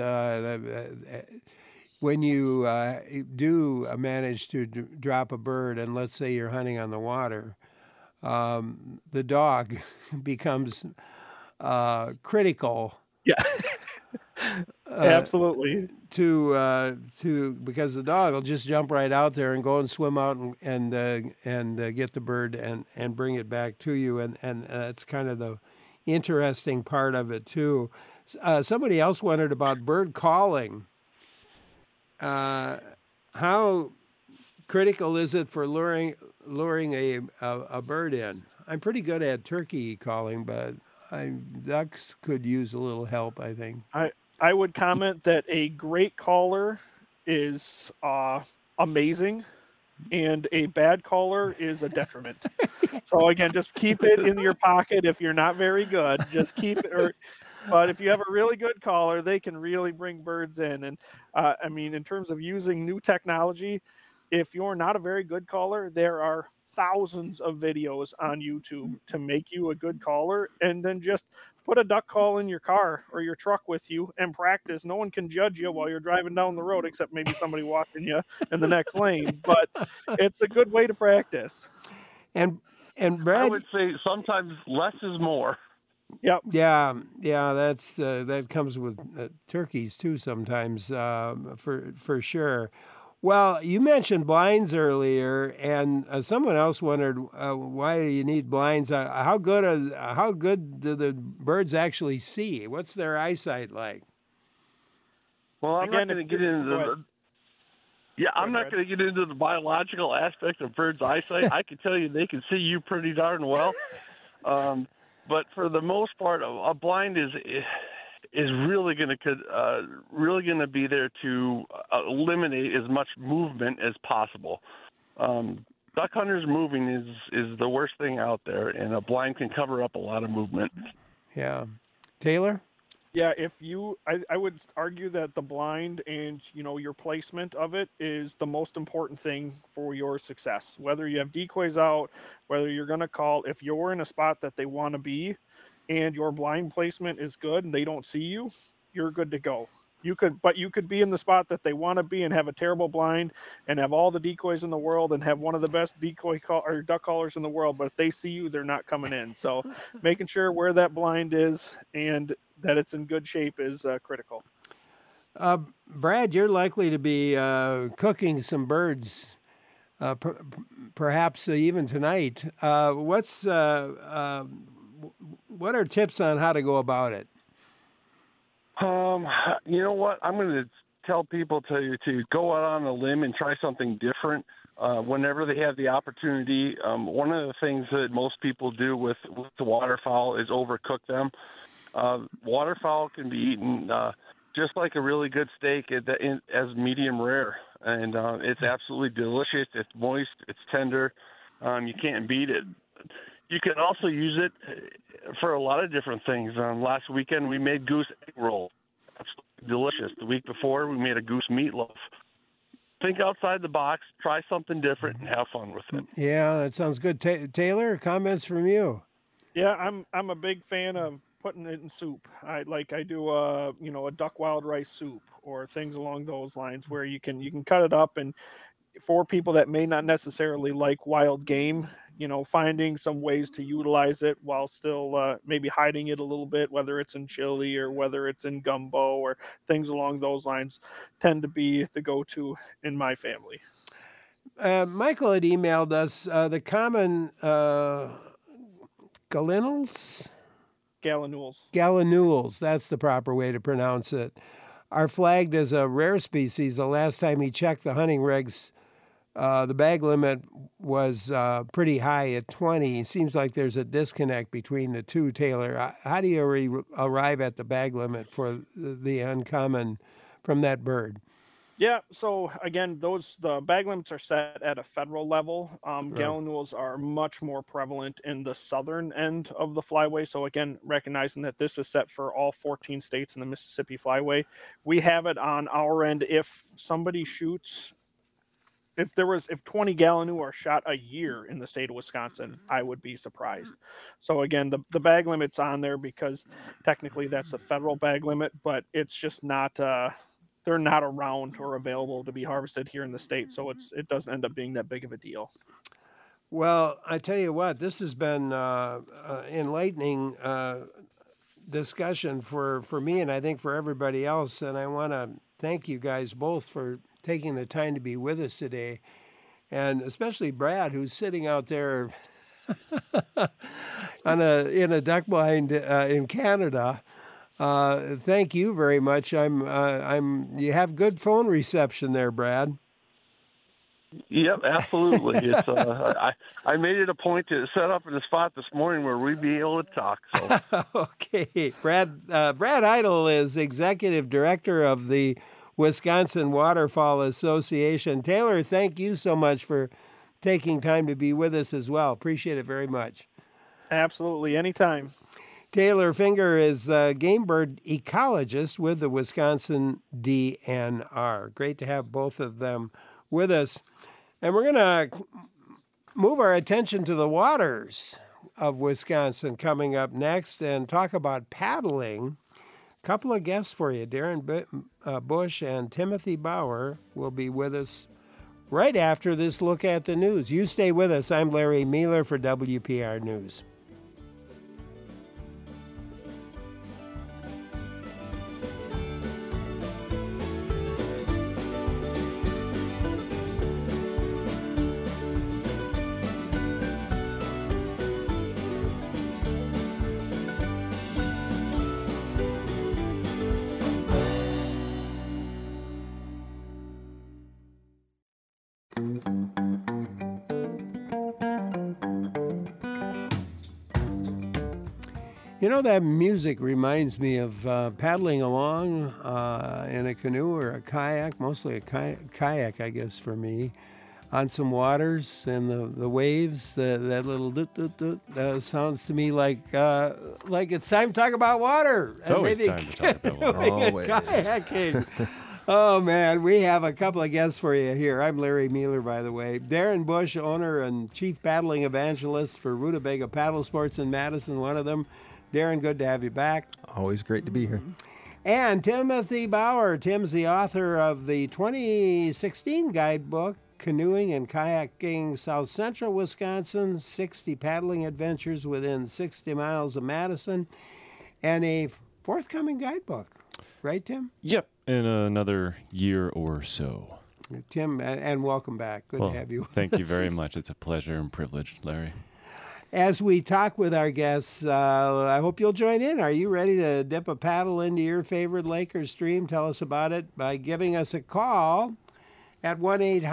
when you do manage to drop a bird, and let's say you're hunting on the water, the dog becomes critical. Yeah, absolutely. Because the dog will just jump right out there and go and swim out and get the bird and bring it back to you, and that's kind of the interesting part of it too. Somebody else wondered about bird calling. How critical is it for luring a bird in? I'm pretty good at turkey calling, but ducks could use a little help, I think. I would comment that a great caller is amazing, and a bad caller is a detriment. So again, just keep it in your pocket. If you're not very good, just keep it. But if you have a really good caller, they can really bring birds in. And I mean, in terms of using new technology, if you're not a very good caller, there are thousands of videos on YouTube to make you a good caller, and then just put a duck call in your car or your truck with you and practice. No one can judge you while you're driving down the road, except maybe somebody watching you in the next lane. But it's a good way to practice. And Brad, I would say sometimes less is more. Yep. Yeah. That's that comes with turkeys too sometimes, for sure. Well, you mentioned blinds earlier, and someone else wondered why you need blinds. How good do the birds actually see? What's their eyesight like? Well, I'm Again, not going if to get you- into go ahead. I'm not going to get into the biological aspect of birds' eyesight. I can tell you they can see you pretty darn well. But for the most part, a blind is really going to be there to eliminate as much movement as possible. Duck hunters moving is the worst thing out there, and a blind can cover up a lot of movement. Yeah. Taylor? Yeah, I would argue that the blind and your placement of it is the most important thing for your success. Whether you have decoys out, whether you're going to call, if you're in a spot that they want to be, and your blind placement is good and they don't see you, you're good to go. You could be in the spot that they want to be and have a terrible blind and have all the decoys in the world and have one of the best or duck callers in the world, but if they see you, they're not coming in. So making sure where that blind is and that it's in good shape is critical. Brad, you're likely to be cooking some birds, perhaps even tonight. What are tips on how to go about it? You know what? I'm going to tell people to go out on a limb and try something different whenever they have the opportunity. One of the things that most people do with the waterfowl is overcook them. Waterfowl can be eaten just like a really good steak as medium rare, and it's absolutely delicious. It's moist, it's tender. You can't beat it. You can also use it for a lot of different things. Last weekend we made goose egg roll. Absolutely delicious. The week before we made a goose meatloaf. Think outside the box, try something different, and have fun with it. Yeah, that sounds good. Taylor, comments from you? Yeah, I'm a big fan of putting it in soup. I do a duck wild rice soup or things along those lines where you can cut it up, and for people that may not necessarily like wild game, finding some ways to utilize it while still maybe hiding it a little bit, whether it's in chili or whether it's in gumbo or things along those lines, tend to be the go-to in my family. Michael had emailed us the common gallinules? Gallinules, that's the proper way to pronounce it, are flagged as a rare species. The last time he checked the hunting regs, the bag limit was pretty high at 20. It seems like there's a disconnect between the two, Taylor. How do you arrive at the bag limit for the uncommon from that bird? Yeah, so again, the bag limits are set at a federal level. Gallinules are much more prevalent in the southern end of the flyway. So again, recognizing that this is set for all 14 states in the Mississippi flyway, we have it on our end. If somebody shoots, if 20 Gallinule are shot a year in the state of Wisconsin, I would be surprised. So again, the bag limit's on there because technically that's the federal bag limit, but it's just not. They're not around or available to be harvested here in the state, so it doesn't end up being that big of a deal. Well, I tell you what, this has been enlightening discussion for me and I think for everybody else, and I want to thank you guys both for taking the time to be with us today, and especially Brad, who's sitting out there in a duck blind in Canada. Thank you very much. You have good phone reception there, Brad. Yep, absolutely. It's I made it a point to set up in a spot this morning where we'd be able to talk. So. Okay, Brad Idle is executive director of the Wisconsin Waterfowl Association. Taylor, thank you so much for taking time to be with us as well. Appreciate it very much. Absolutely, anytime. Taylor Finger is a game bird ecologist with the Wisconsin DNR. Great to have both of them with us. And we're going to move our attention to the waters of Wisconsin coming up next and talk about paddling. A couple of guests for you. Darren Bush and Timothy Bauer will be with us right after this look at the news. You stay with us. I'm Larry Mealer for WPR News. You know, that music reminds me of paddling along in a canoe or a kayak, mostly a kayak, I guess, for me, on some waters and the waves. That little doot sounds to me like it's time to talk about water. It's always time to talk about water. Always. Kayaking. Oh, man, we have a couple of guests for you here. I'm Larry Mealer, by the way. Darren Bush, owner and chief paddling evangelist for Rutabaga Paddle Sports in Madison, one of them. Darren, good to have you back. Always great to be here. And Timothy Bauer. Tim's the author of the 2016 guidebook, Canoeing and Kayaking South Central Wisconsin, 60 Paddling Adventures Within 60 Miles of Madison, and a forthcoming guidebook. Right, Tim? Yep, in another year or so. Tim, and welcome back. Good to have you. Thank you very much. It's a pleasure and privilege, Larry. As we talk with our guests, I hope you'll join in. Are you ready to dip a paddle into your favorite lake or stream? Tell us about it by giving us a call at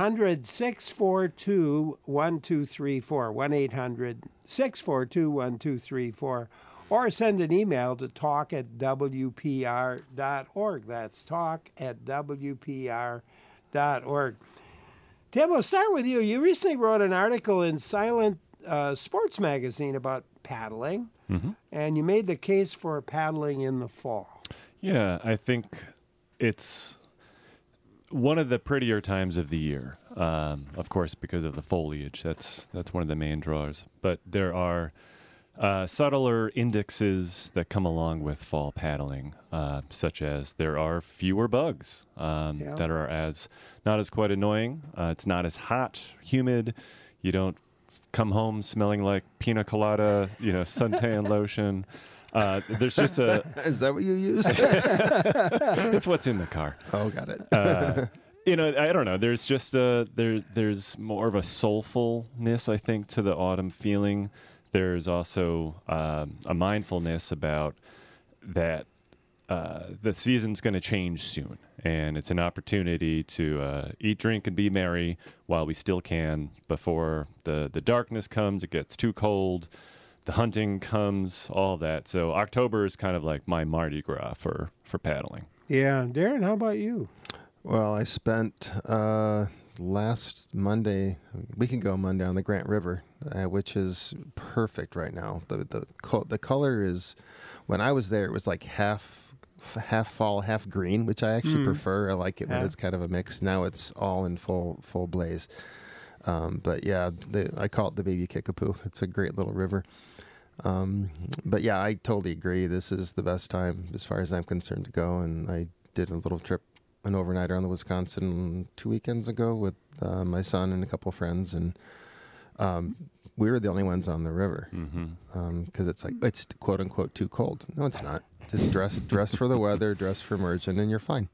1-800-642-1234, 1-800-642-1234, or send an email to talk@wpr.org. That's talk@wpr.org. Tim, we'll start with you. You recently wrote an article in Silent Sports Magazine about paddling, and you made the case for paddling in the fall. Yeah, I think it's one of the prettier times of the year. Of course, because of the foliage, that's one of the main draws. But there are subtler indexes that come along with fall paddling, such as there are fewer bugs that are not as quite annoying. It's not as hot, humid. You don't come home smelling like pina colada, suntan lotion. There's just a... Is that what you use? It's what's in the car. Oh, got it. I don't know. There's just there's more of a soulfulness, I think, to the autumn feeling. There's also a mindfulness about that the season's going to change soon, and it's an opportunity to eat, drink, and be merry while we still can before the darkness comes, it gets too cold, the hunting comes, all that. So October is kind of like my Mardi Gras for paddling. Yeah. Darren, how about you? Well, I spent last Monday, a week ago Monday, on the Grant River, which is perfect right now. The color is, when I was there, it was like half fall, half green, which I actually prefer. I like it when it's kind of a mix. Now it's all in full blaze. But yeah, I call it the baby Kickapoo. It's a great little river. But yeah, I totally agree. This is the best time as far as I'm concerned to go. And I did a little trip, an overnighter on the Wisconsin 2 weekends ago with my son and a couple of friends, and we were the only ones on the river because it's quote unquote too cold. No, it's not. Just dress for the weather, dress for immersion, and you're fine.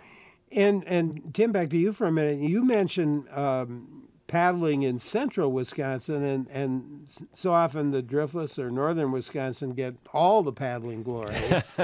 And Tim, back to you for a minute. You mentioned paddling in central Wisconsin, and so often the driftless or northern Wisconsin get all the paddling glory.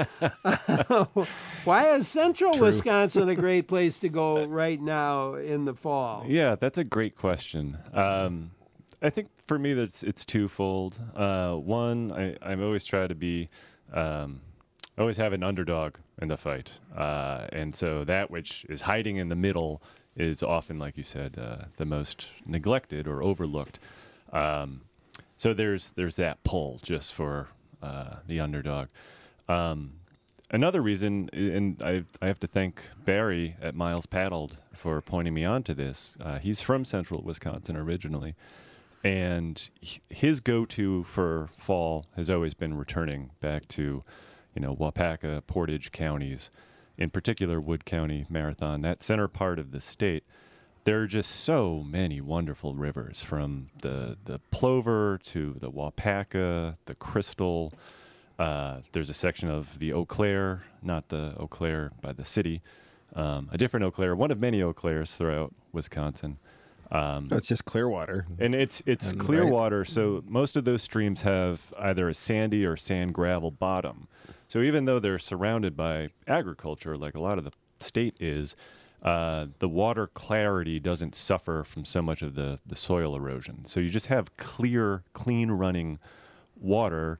Why is central Wisconsin a great place to go right now in the fall? Yeah, that's a great question. I think for me it's twofold. One, I always try to be, always have an underdog in the fight, and so that which is hiding in the middle is often, like you said, the most neglected or overlooked. So there's that pull just for the underdog. Another reason, and I have to thank Barry at Miles Paddled for pointing me on to this. He's from central Wisconsin originally, and his go-to for fall has always been returning back to, Waupaca, Portage counties, in particular Wood County, Marathon, that center part of the state. There are just so many wonderful rivers, from the Plover to the Waupaca, the Crystal. There's a section of the Eau Claire, not the Eau Claire by the city, a different Eau Claire, one of many Eau Claires throughout Wisconsin. It's just clear water. And it's clear water, so most of those streams have either a sandy or sand gravel bottom. So even though they're surrounded by agriculture, like a lot of the state is, the water clarity doesn't suffer from so much of the soil erosion. So you just have clear, clean running water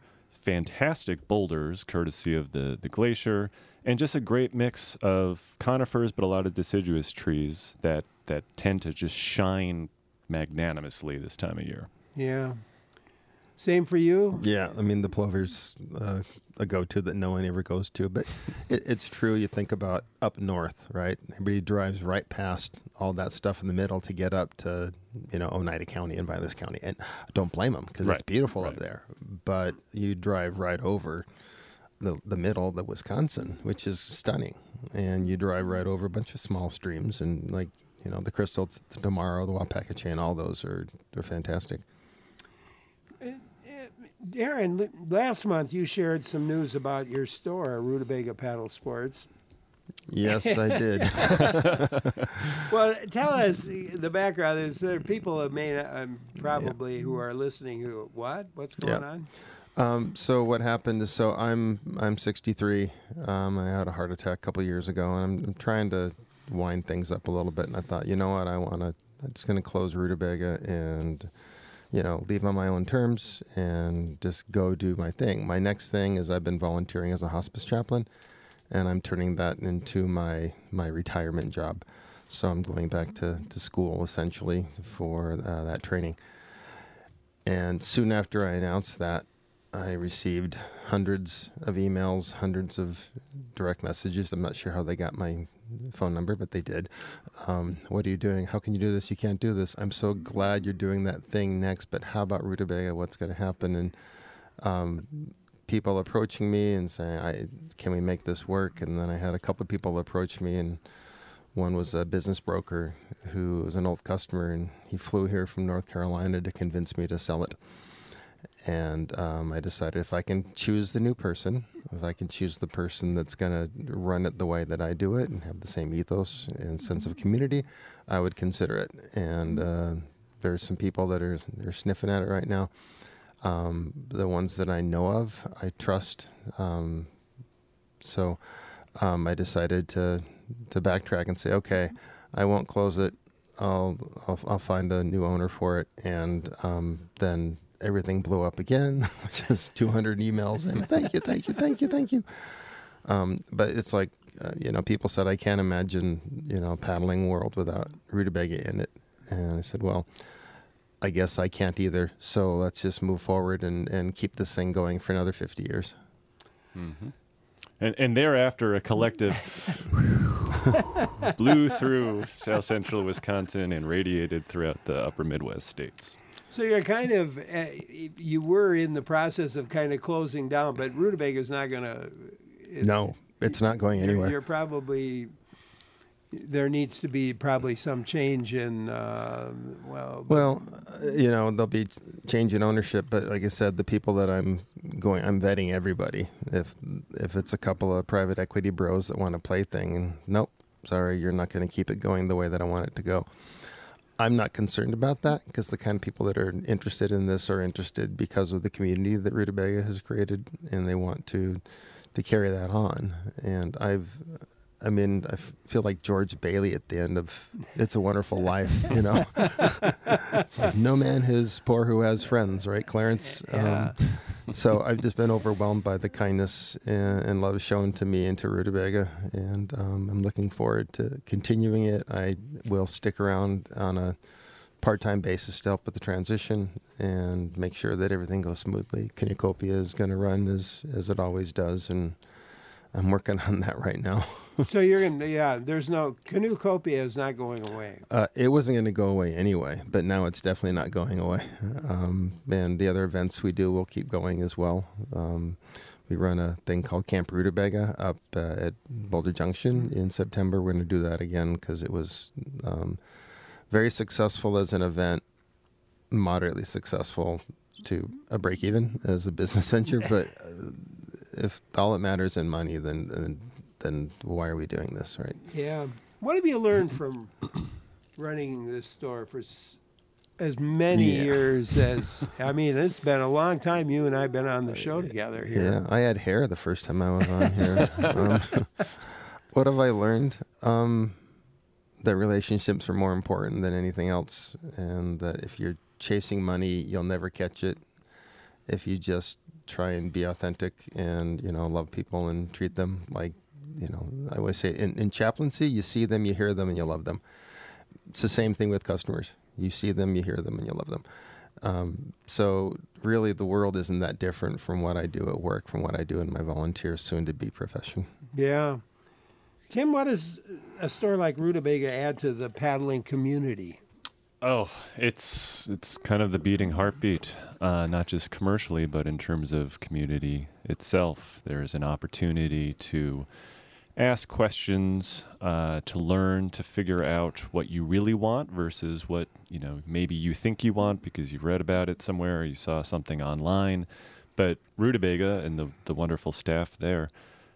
fantastic boulders, courtesy of the glacier, and just a great mix of conifers, but a lot of deciduous trees that tend to just shine magnanimously this time of year. Yeah. Same for you? Yeah, I mean, the plover's a go-to that no one ever goes to, but it's true. You think about up north, right? Everybody drives right past all that stuff in the middle to get up to, Oneida County and Vilas County, and don't blame them because it's beautiful up there. But you drive right over the middle, the Wisconsin, which is stunning, and you drive right over a bunch of small streams, and the Crystal, the Tomorrow, the Wapakachain, all those they're fantastic. Darren, last month you shared some news about your store, Rutabaga Paddle Sports. Yes, I did. Well, tell us the background. There are people that may not, probably who are listening who, what's going on? So what happened is, I'm 63. I had a heart attack a couple years ago, and I'm trying to wind things up a little bit. And I thought, you know what, I'm just going to close Rutabaga and leave on my own terms and just go do my thing. My next thing is I've been volunteering as a hospice chaplain, and I'm turning that into my retirement job. So I'm going back to school, essentially, for that training. And soon after I announced that, I received hundreds of emails, hundreds of direct messages. I'm not sure how they got my phone number, but they did. What are you doing? How can you do this? You can't do this. I'm so glad you're doing that thing next, but how about Rutabaga? What's going to happen? And people approaching me and saying, can we make this work? And then I had a couple of people approach me, and one was a business broker who was an old customer, and he flew here from North Carolina to convince me to sell it. And I decided if I can choose the new person, if I can choose the person that's going to run it the way that I do it and have the same ethos and sense of community, I would consider it. And there's some people that they're sniffing at it right now. The ones that I know of, I trust. So I decided to backtrack and say, okay, I won't close it. I'll find a new owner for it. And then everything blew up again, just 200 emails and thank you. But it's like, people said, I can't imagine, paddling world without Rutabaga in it. And I said, well, I guess I can't either. So let's just move forward and keep this thing going for another 50 years. Mm-hmm. And thereeafter, a collective blew through South Central Wisconsin and radiated throughout the upper Midwest states. So you're kind of, you were in the process of kind of closing down, but Rutabaga is not going to. No, it's not going anywhere. You're probably, there needs to be probably some change in, Well, there'll be change in ownership, but like I said, the people that I'm vetting everybody. If it's a couple of private equity bros that want to play thing, and nope, sorry, you're not going to keep it going the way that I want it to go. I'm not concerned about that because the kind of people that are interested in this are interested because of the community that Rutabaga has created, and they want to carry that on. And I feel like George Bailey at the end of It's a Wonderful Life, It's like, no man is poor who has friends, right, Clarence? Yeah. So I've just been overwhelmed by the kindness and love shown to me into Rutabaga, and I'm looking forward to continuing it. I will stick around on a part-time basis to help with the transition and make sure that everything goes smoothly. Cornucopia is going to run as it always does, and I'm working on that right now. So you're going to, there's no, Cornucopia is not going away. It wasn't going to go away anyway, but now it's definitely not going away. And the other events we do will keep going as well. We run a thing called Camp Rutabaga up at Boulder Junction in September. We're going to do that again because it was very successful as an event, moderately successful to a break even as a business venture. But if all that matters is money, then why are we doing this, right? Yeah. What have you learned from running this store for as many years as, it's been a long time you and I have been on the show together here. Yeah, I had hair the first time I was on here. What have I learned? That relationships are more important than anything else, and that if you're chasing money, you'll never catch it. If you just try and be authentic and, love people and treat them like, I always say in chaplaincy, you see them, you hear them, and you love them. It's the same thing with customers. You see them, you hear them, and you love them. So really the world isn't that different from what I do at work, from what I do in my volunteer soon-to-be profession. Yeah. Tim, what does a store like Rutabaga add to the paddling community? Oh, it's kind of the beating heartbeat, not just commercially, but in terms of community itself. There's an opportunity to ask questions, to learn, to figure out what you really want versus what, maybe you think you want because you've read about it somewhere or you saw something online. But Rutabaga and the wonderful staff there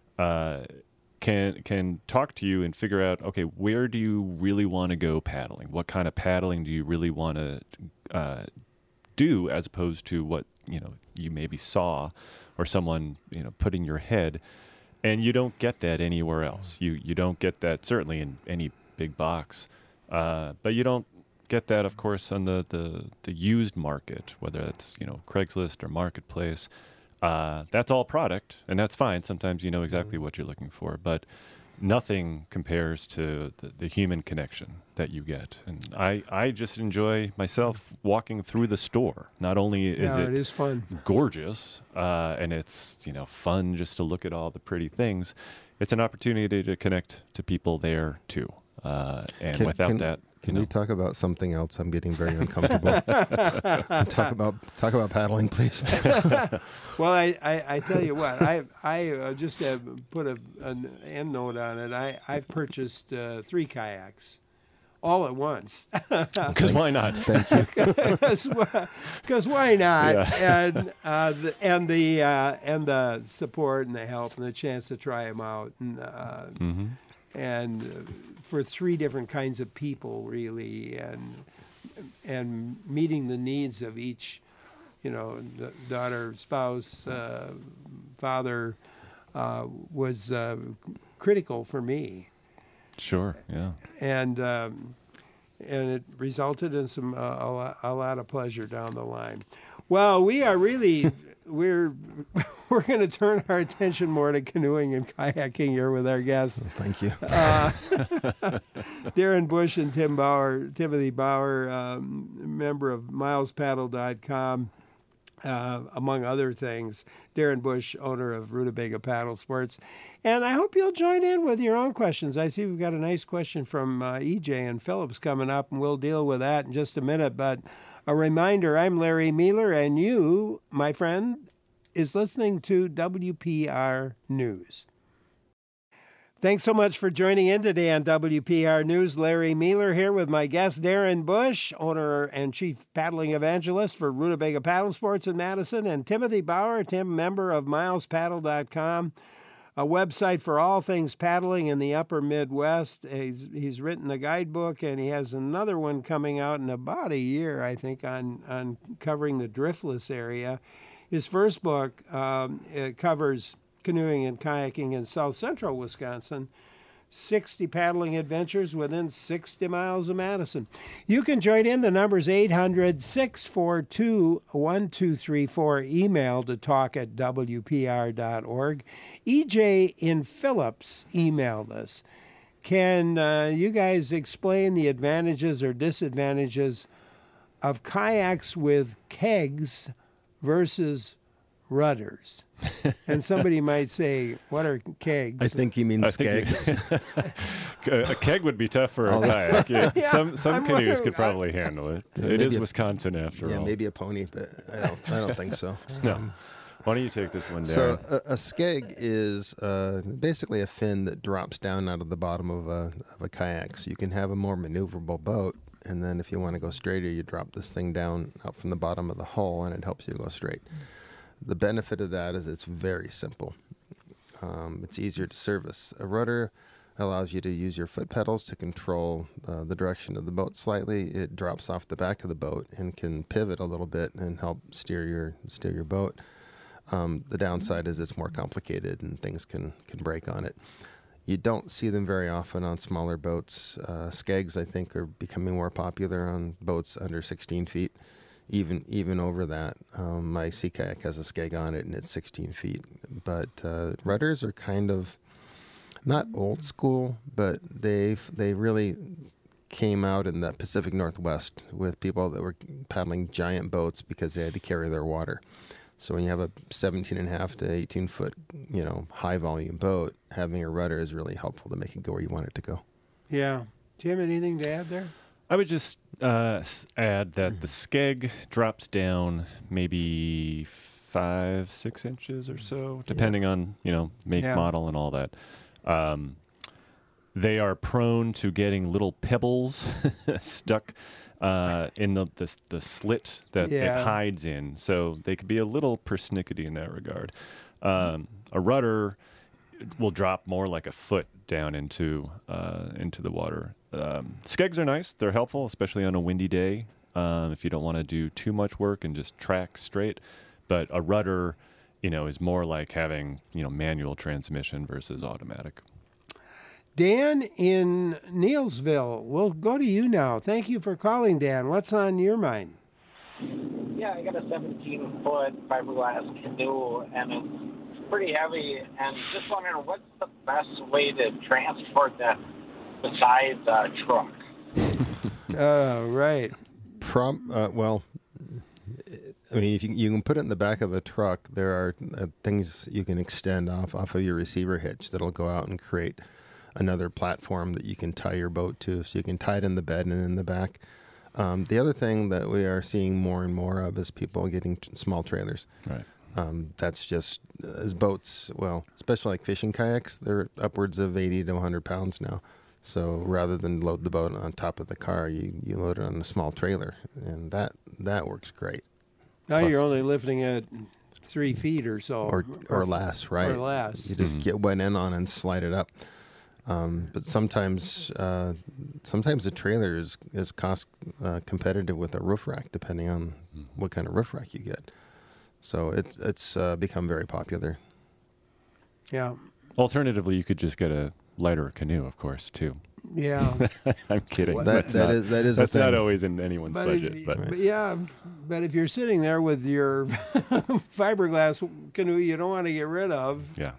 can talk to you and figure out, okay, where do you really want to go paddling? What kind of paddling do you really want to do, as opposed to what you maybe saw or someone put in your head? And you don't get that anywhere else. You don't get that certainly in any big box, but you don't get that, of course, on the used market, whether it's Craigslist or Marketplace. That's all product, and that's fine. Sometimes you know exactly what you're looking for, but nothing compares to the human connection that you get. And I just enjoy myself walking through the store. Not only is it is fun, gorgeous, and it's fun just to look at all the pretty things, it's an opportunity to connect to people there too. And without that. Can we talk about something else? I'm getting very uncomfortable. Talk about paddling, please. Well, I tell you what, I just put an end note on it. I've purchased 3 kayaks, all at once. Because why not? Thank you. Because why not? Yeah. And the support and the help and the chance to try them out and for 3 different kinds of people, really, and meeting the needs of each, daughter, spouse, father, was critical for me. Sure, yeah. And it resulted in a lot of pleasure down the line. Well, we are really we're going to turn our attention more to canoeing and kayaking here with our guests. Thank you. Darren Bush and Timothy Bauer, member of milespaddle.com, among other things. Darren Bush, owner of Rutabaga Paddle Sports. And I hope you'll join in with your own questions. I see we've got a nice question from EJ and Phillips coming up, and we'll deal with that in just a minute. But a reminder, I'm Larry Mealer, and you, my friend, is listening to WPR News. Thanks so much for joining in today on WPR News. Larry Mealer here with my guest, Darren Bush, owner and chief paddling evangelist for Rutabaga Paddle Sports in Madison, and Timothy Bauer, member of milespaddle.com, a website for all things paddling in the upper Midwest. He's written a guidebook, and he has another one coming out in about a year, I think, on covering the driftless area. His first book it covers canoeing and kayaking in south central Wisconsin, 60 paddling adventures within 60 miles of Madison. You can join in. The number's 800-642-1234. Email to talk@wpr.org. EJ in Phillips emailed us. Can you guys explain the advantages or disadvantages of kayaks with kegs versus rudders? And somebody might say, what are kegs? I think he means kegs. A keg would be tough for a kayak. Yeah. Some canoes could probably handle it. It is Wisconsin after all. Yeah, maybe a pony, but I don't think so. No. Why don't you take this one down? So a skeg is basically a fin that drops down out of the bottom of a kayak. So you can have a more maneuverable boat. And then if you want to go straighter, you drop this thing down out from the bottom of the hull, and it helps you go straight. The benefit of that is it's very simple. It's easier to service. A rudder allows you to use your foot pedals to control the direction of the boat slightly. It drops off the back of the boat and can pivot a little bit and help steer your boat. The downside is it's more complicated and things can break on it. You don't see them very often on smaller boats. Skegs, I think, are becoming more popular on boats under 16 feet. even over that. My sea kayak has a skeg on it, and it's 16 feet. But rudders are kind of not old school, but they really came out in the Pacific Northwest with people that were paddling giant boats because they had to carry their water. So when you have a 17.5 to 18 foot, high volume boat, having a rudder is really helpful to make it go where you want it to go. Yeah. Tim, anything to add there? I would just add that the skeg drops down maybe 5-6 inches or so, depending on make, model, and all that. They are prone to getting little pebbles stuck in the slit that it hides in, so they could be a little persnickety in that regard. A rudder will drop more like a foot down into the water. Skegs are nice; they're helpful, especially on a windy day if you don't want to do too much work and just track straight. But a rudder, is more like having manual transmission versus automatic. Dan in Neilsville, we'll go to you now. Thank you for calling, Dan. What's on your mind? Yeah, I got a 17-foot fiberglass canoe, and it's pretty heavy. And just wondering, what's the best way to transport that besides a truck? Right. Well, I mean, if you can put it in the back of a truck, there are things you can extend off of your receiver hitch that'll go out and create another platform that you can tie your boat to, so you can tie it in the bed and in the back. The other thing that we are seeing more and more of is people getting small trailers. Right. That's just as boats, well, especially like fishing kayaks, they're upwards of 80 to 100 pounds now. So rather than load the boat on top of the car, you load it on a small trailer, and that works great. Now you're only lifting it 3 feet or so. Or less, right? Or less. You just get one end on and slide it up. But sometimes a trailer is cost competitive with a roof rack, depending on what kind of roof rack you get. So it's become very popular. Yeah. Alternatively, you could just get a lighter canoe, of course, too. Yeah. I'm kidding. That's not always in anyone's budget. But if you're sitting there with your fiberglass canoe you don't want to get rid of. Yeah.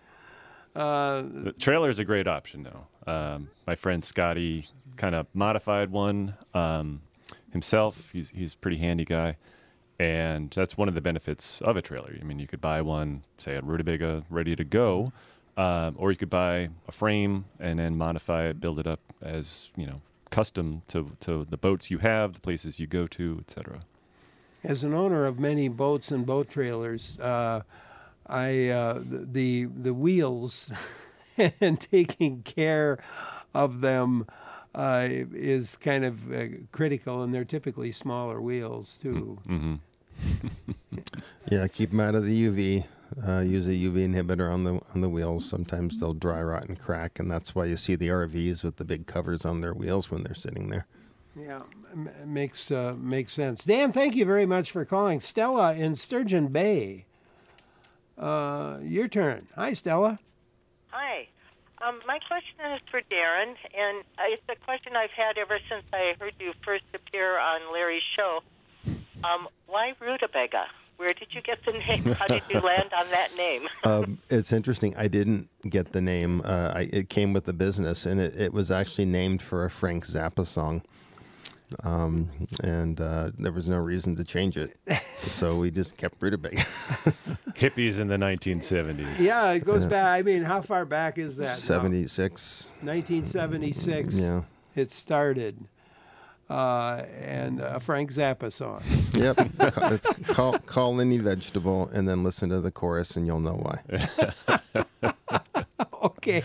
The trailer is a great option, though. My friend Scotty kind of modified one himself. He's a pretty handy guy, and that's one of the benefits of a trailer. I mean, you could buy one, say, at Rutabaga, ready to go, or you could buy a frame and then modify it, build it up as custom to the boats you have, the places you go to, etc. As an owner of many boats and boat trailers, the wheels and taking care of them is kind of critical, and they're typically smaller wheels too. Mm-hmm. Yeah, keep them out of the UV. Use a UV inhibitor on the wheels. Sometimes they'll dry rot and crack, and that's why you see the RVs with the big covers on their wheels when they're sitting there. Yeah, makes sense. Dan, thank you very much for calling. Stella in Sturgeon Bay. Your turn. Hi, Stella. Hi. My question is for Darren, and it's a question I've had ever since I heard you first appear on Larry's show. Why Rutabaga? Where did you get the name? How did you land on that name? It's interesting. I didn't get the name. It came with the business, and it was actually named for a Frank Zappa song. And there was no reason to change it, so we just kept Rutabaga. Hippies in the 1970s. Yeah, it goes back. I mean, how far back is that? 76. 1976. Yeah. It started. And a Frank Zappa song. Yep. It's call any vegetable and then listen to the chorus, and you'll know why. Okay.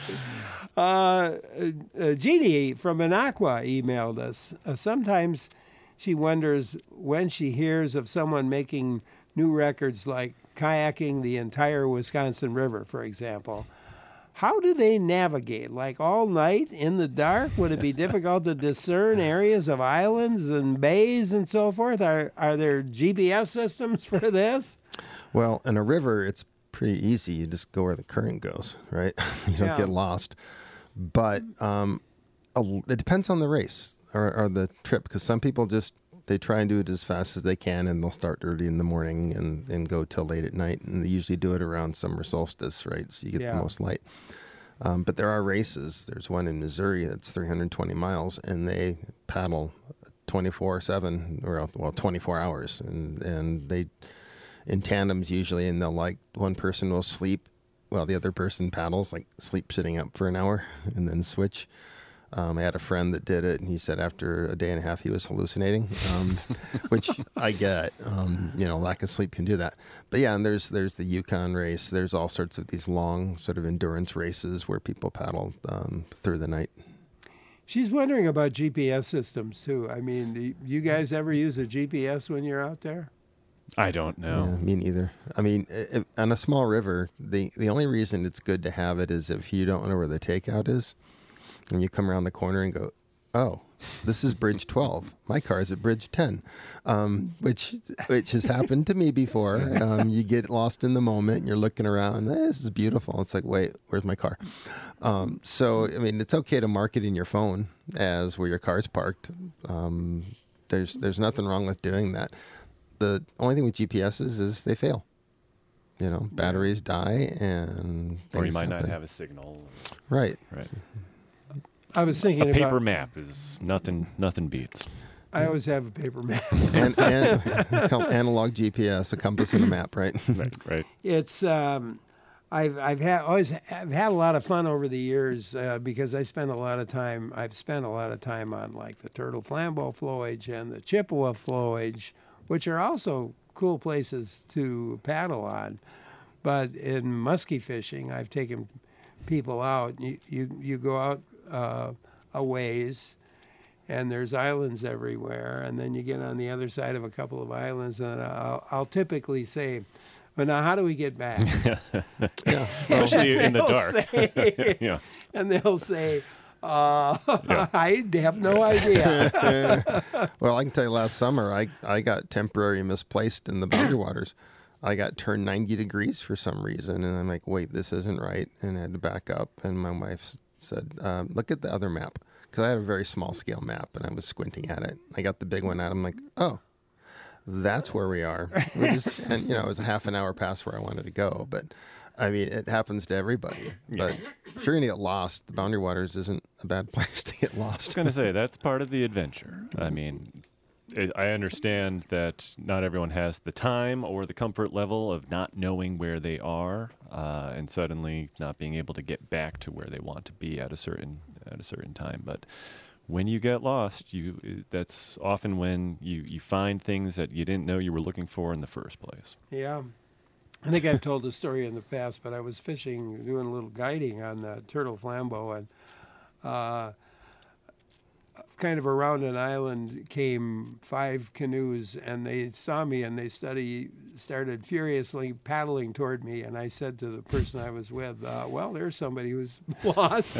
Jeannie from Minocqua emailed us. Sometimes she wonders when she hears of someone making new records like kayaking the entire Wisconsin River, for example. How do they navigate? Like all night in the dark? Would it be difficult to discern areas of islands and bays and so forth? Are there GPS systems for this? Well, in a river, it's pretty easy. You just go where the current goes, right? You don't get lost. But it depends on the race or the trip, because some people just they try and do it as fast as they can, and they'll start early in the morning and go till late at night. And they usually do it around summer solstice, right? So you get the most light. But there are races. There's one in Missouri that's 320 miles, and they paddle 24/7, or well, 24 hours, and they in tandems usually, and they'll one person will sleep while the other person paddles, sleep sitting up for an hour, and then switch. I had a friend that did it, and he said after a day and a half he was hallucinating, which I get. Lack of sleep can do that. But yeah, and there's the Yukon race. There's all sorts of these long sort of endurance races where people paddle through the night. She's wondering about GPS systems too. I mean, do you guys ever use a GPS when you're out there? I don't know. Yeah, me neither. I mean, on a small river, the only reason it's good to have it is if you don't know where the takeout is, and you come around the corner and go, oh, this is Bridge 12. My car is at Bridge 10, which has happened to me before. You get lost in the moment, and you're looking around. This is beautiful. It's like, wait, where's my car? So, I mean, it's okay to mark it in your phone as where your car's parked. There's nothing wrong with doing that. The only thing with GPSs is they fail. Batteries die, and or you might not have a signal. Right. I was thinking a paper map is nothing beats. I always have a paper map. and analog GPS, a compass and a map, right? Right. It's I've had a lot of fun over the years because I've spent a lot of time on like the Turtle Flambeau flowage and the Chippewa flowage, which are also cool places to paddle on. But in muskie fishing, I've taken people out. You go out a ways, and there's islands everywhere, and then you get on the other side of a couple of islands, and I'll typically say, well, now how do we get back? Especially in the dark. And they'll say, I have no idea. Well, I can tell you last summer, I got temporarily misplaced in the Boundary Waters. I got turned 90 degrees for some reason, and I'm like, wait, this isn't right, and I had to back up, and my wife said, look at the other map, because I had a very small scale map, and I was squinting at it. I got the big one out. I'm like, oh, that's where we are. And it was a half an hour past where I wanted to go, but I mean, it happens to everybody. But if you're going to get lost, the Boundary Waters isn't a bad place to get lost. I was going to say, that's part of the adventure. I mean, I understand that not everyone has the time or the comfort level of not knowing where they are and suddenly not being able to get back to where they want to be at a certain time. But when you get lost, that's often when you find things that you didn't know you were looking for in the first place. Yeah. I think I've told the story in the past, but I was fishing, doing a little guiding on the Turtle Flambeau, and kind of around an island came 5 canoes, and they saw me, and they started furiously paddling toward me, and I said to the person I was with, well, there's somebody who's lost.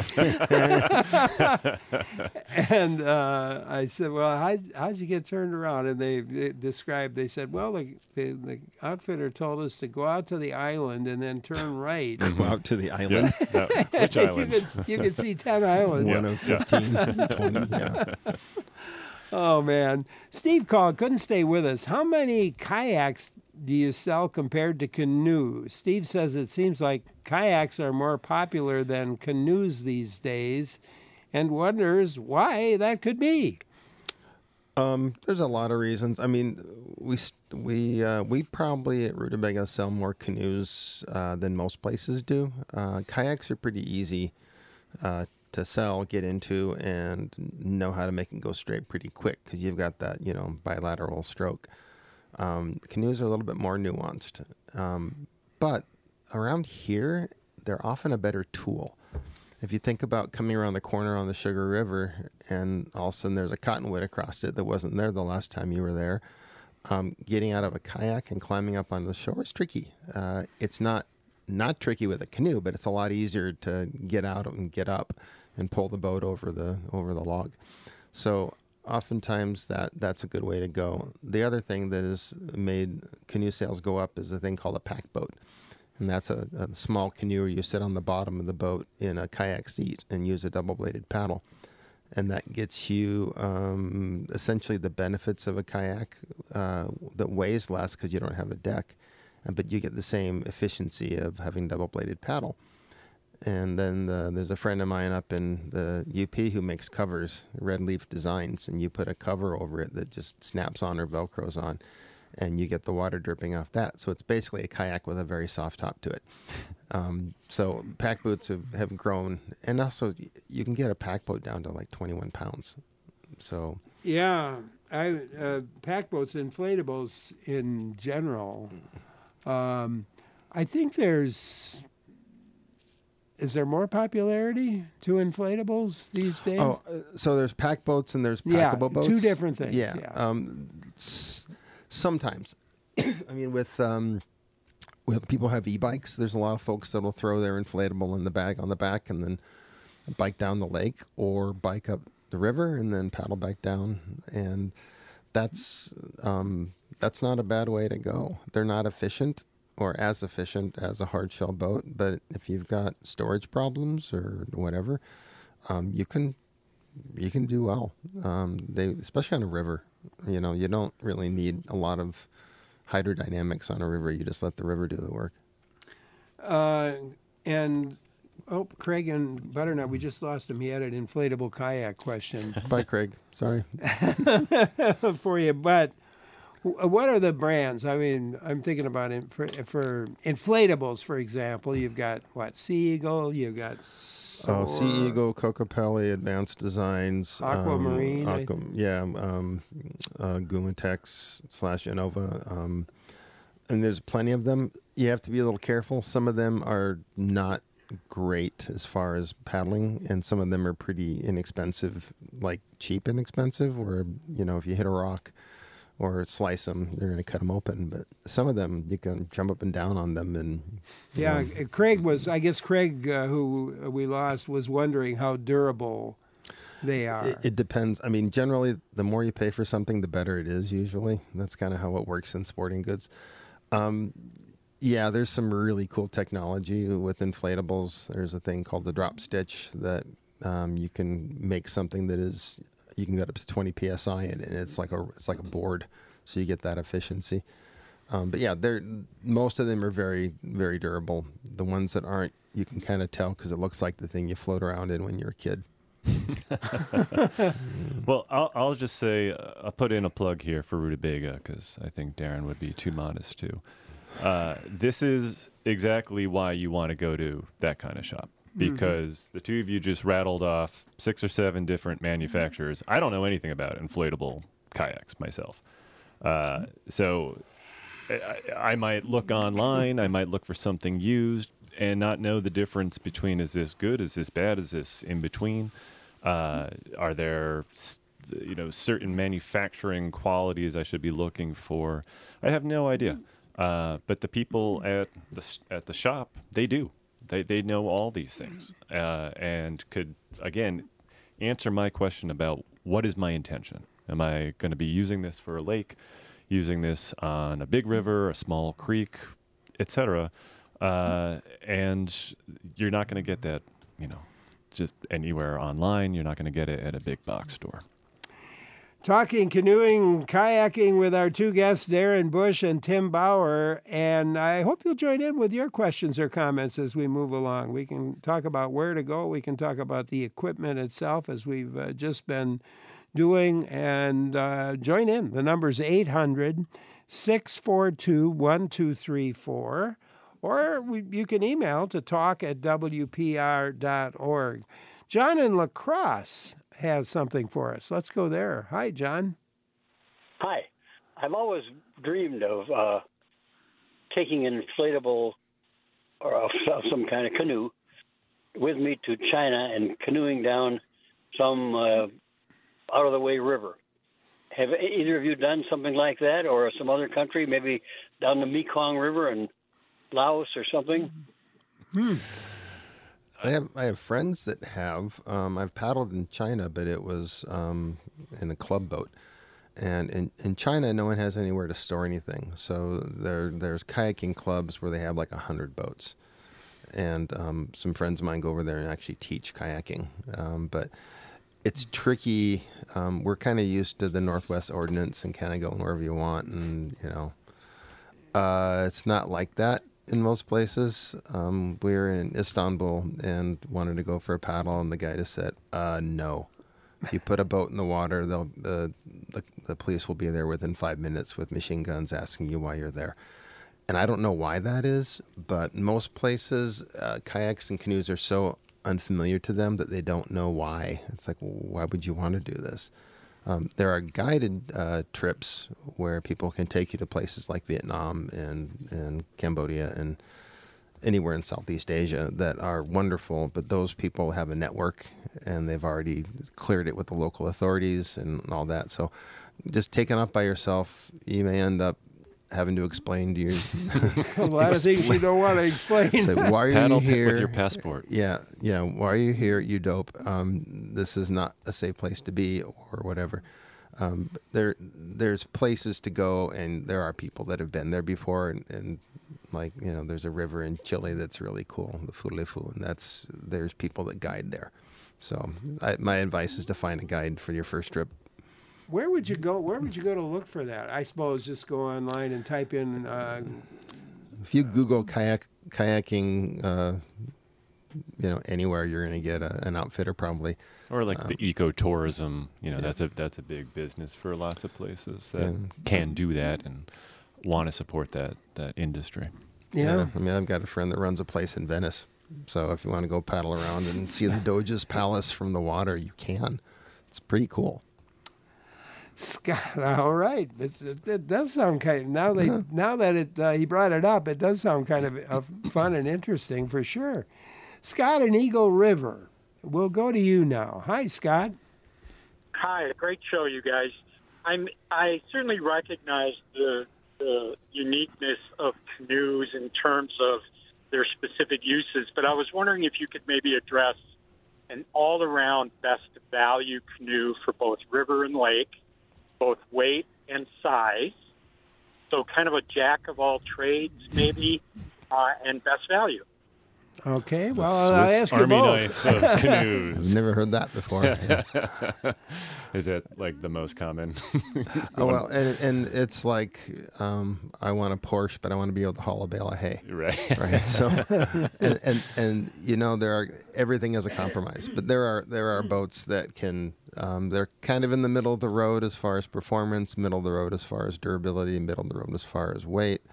And I said, well, how'd you get turned around? And they said, well, the outfitter told us to go out to the island and then turn right. Go out to the island? Yeah. Which island? You could see 10 islands. 1 of 15, 20, yeah. Oh, man. Steve called, couldn't stay with us. How many kayaks do you sell compared to canoes? Steve says it seems like kayaks are more popular than canoes these days and wonders why that could be. There's a lot of reasons. I mean, we probably at Rutabaga sell more canoes than most places do. Kayaks are pretty easy to sell, get into, and know how to make it go straight pretty quick because you've got that, bilateral stroke. Canoes are a little bit more nuanced. But around here, they're often a better tool. If you think about coming around the corner on the Sugar River and all of a sudden there's a cottonwood across it that wasn't there the last time you were there, getting out of a kayak and climbing up on the shore is tricky. It's not tricky with a canoe, but it's a lot easier to get out and get up and pull the boat over the log. So oftentimes that's a good way to go. The other thing that has made canoe sales go up is a thing called a pack boat. And that's a small canoe where you sit on the bottom of the boat in a kayak seat and use a double-bladed paddle. and that gets you essentially the benefits of a kayak that weighs less because you don't have a deck, but you get the same efficiency of having double-bladed paddle. And then there's a friend of mine up in the UP who makes covers, Red Leaf Designs, and you put a cover over it that just snaps on or Velcros on, and you get the water dripping off that. So it's basically a kayak with a very soft top to it. So pack boots have grown, and also you can get a pack boat down to like 21 pounds. So yeah, pack boats, inflatables in general. I think is there more popularity to inflatables these days? Oh, so there's pack boats and there's packable boats. Two different things. Yeah. Sometimes, I mean, with people have e-bikes, there's a lot of folks that will throw their inflatable in the bag on the back and then bike down the lake or bike up the river and then paddle back down. And that's not a bad way to go. They're not efficient or as efficient as a hard shell boat, but if you've got storage problems or whatever, you can do well. Especially on a river, you don't really need a lot of hydrodynamics on a river. You just let the river do the work. Craig and Butternut, we just lost him. He had an inflatable kayak question. Bye, Craig. Sorry. For you, but what are the brands? I mean, I'm thinking about it for inflatables, for example. You've got Sea Eagle. You've got Sea Eagle, Kokopelli, Advanced Designs, Aquamarine. Gumatex /Innova. And there's plenty of them. You have to be a little careful. Some of them are not great as far as paddling, and some of them are pretty inexpensive, like cheap inexpensive, where, if you hit a rock or slice them, they're going to cut them open. But some of them, you can jump up and down on them. And Craig, who we lost, was wondering how durable they are. It depends. I mean, generally, the more you pay for something, the better it is, usually. That's kind of how it works in sporting goods. There's some really cool technology with inflatables. There's a thing called the drop stitch that you can make something that is... You can get up to 20 psi in it, and it's like a board, so you get that efficiency. Most of them are very, very durable. The ones that aren't, you can kind of tell because it looks like the thing you float around in when you're a kid. Well, I'll just say I'll put in a plug here for Rutabaga because I think Darren would be too modest too. This is exactly why you want to go to that kind of shop. Because the two of you just rattled off 6 or 7 different manufacturers. I don't know anything about inflatable kayaks myself. So I might look online, I might look for something used and not know the difference between, is this good, is this bad, is this in between? Are there certain manufacturing qualities I should be looking for? I have no idea. But the people at the shop, they do. They know all these things and could, again, answer my question about what is my intention. Am I going to be using this for a lake, using this on a big river, a small creek, etc.? And you're not going to get that, just anywhere online. You're not going to get it at a big box store. Talking canoeing, kayaking with our two guests, Darren Bush and Tim Bauer. And I hope you'll join in with your questions or comments as we move along. We can talk about where to go. We can talk about the equipment itself, as we've just been doing. And join in. The number's 800-642-1234. Or you can email to talk@wpr.org. John in La Crosse has something for us. Let's go there. Hi, John. Hi. I've always dreamed of taking an inflatable or of some kind of canoe with me to China and canoeing down some out-of-the-way river. Have either of you done something like that, or some other country, maybe down the Mekong River in Laos or something? I have friends that have. I've paddled in China, but it was in a club boat. And in China, no one has anywhere to store anything. So there's kayaking clubs where they have like 100 boats. And some friends of mine go over there and actually teach kayaking. But it's tricky. We're kind of used to the Northwest Ordinance and kind of going wherever you want, and it's not like that in most places. We were in Istanbul and wanted to go for a paddle, and the guy just said, "No. If you put a boat in the water, the police will be there within 5 minutes with machine guns asking you why you're there." And I don't know why that is, but most places, kayaks and canoes are so unfamiliar to them that they don't know why. It's like, well, why would you want to do this? There are guided trips where people can take you to places like Vietnam and Cambodia and anywhere in Southeast Asia that are wonderful, but those people have a network and they've already cleared it with the local authorities and all that. So just taken up by yourself, you may end up having to explain to you a lot of things you don't want to explain. So why are Paddle you here with your passport? Yeah. Why are you here, you dope? This is not a safe place to be, or whatever. There's places to go, and there are people that have been there before, and like there's a river in Chile that's really cool, the Fulefu, and there's people that guide there. So my advice is to find a guide for your first trip. Where would you go? Where would you go to look for that? I suppose just go online and type in. If you Google kayaking, anywhere, you're going to get an outfitter probably. Or like the ecotourism, that's a big business for lots of places that can do that and want to support that industry. Yeah. I mean, I've got a friend that runs a place in Venice, so if you want to go paddle around and see the Doge's Palace from the water, you can. It's pretty cool. Scott, all right. It does sound kind of, now that he brought it up, it does sound kind of fun and interesting for sure. Scott in Eagle River, we'll go to you now. Hi, Scott. Hi, great show, you guys. I certainly recognize the uniqueness of canoes in terms of their specific uses, but I was wondering if you could maybe address an all-around best value canoe for both river and lake, both weight and size, so kind of a jack of all trades maybe, and best value. Okay, well, Swiss I'll ask Army you knife both. of canoes. I've never heard that before. Is that like the most common? Oh, well, and it's like I want a Porsche, but I want to be able to haul a bale of hay. Right. So, and there are, everything is a compromise, but there are boats that can they're kind of in the middle of the road as far as performance, middle of the road as far as durability, middle of the road as far as weight.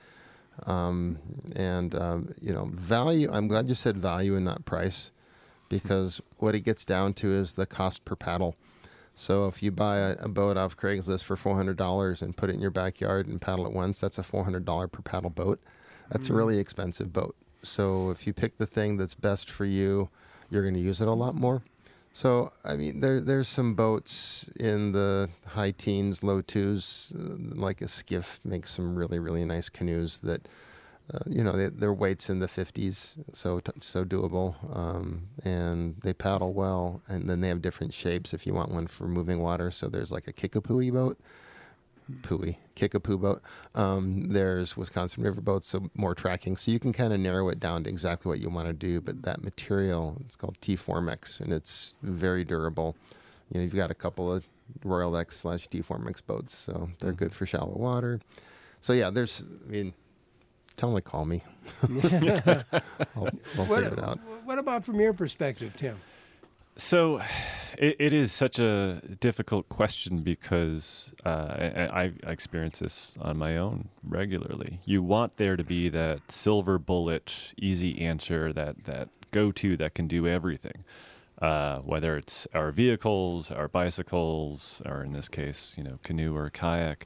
Value, I'm glad you said value and not price, because what it gets down to is the cost per paddle. So if you buy a boat off Craigslist for $400 and put it in your backyard and paddle it once, that's a $400 per paddle boat. That's a really expensive boat. So if you pick the thing that's best for you, you're going to use it a lot more. So, I mean, there's some boats in the high teens, low twos, like a skiff makes some really, really nice canoes that, their weight's in the 50s, so doable, and they paddle well, and then they have different shapes if you want one for moving water. So there's like a Kickapoo boat. Kickapoo boat. There's Wisconsin River boats, so more tracking. So you can kind of narrow it down to exactly what you want to do. But that material, it's called T-Formex, and it's very durable. You've got a couple of Royal X/T-Formex boats, so they're good for shallow water. So yeah, tell them to call me. I'll figure it out. What about from your perspective, Tim? So it is such a difficult question because I experience this on my own regularly. You want there to be that silver bullet, easy answer, that go-to that can do everything, whether it's our vehicles, our bicycles, or in this case, canoe or kayak.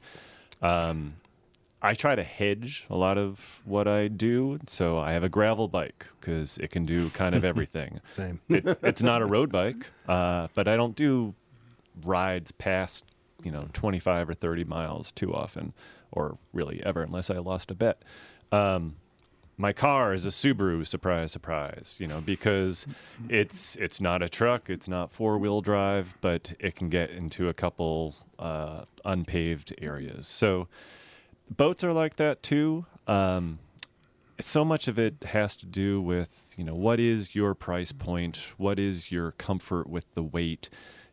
I try to hedge a lot of what I do. So I have a gravel bike because it can do kind of everything. Same. It's not a road bike, but I don't do rides past, 25 or 30 miles too often, or really ever, unless I lost a bet. My car is a Subaru, surprise, surprise, because it's not a truck, it's not four-wheel drive, but it can get into a couple unpaved areas. So boats are like that too. So much of it has to do with, what is your price point? What is your comfort with the weight?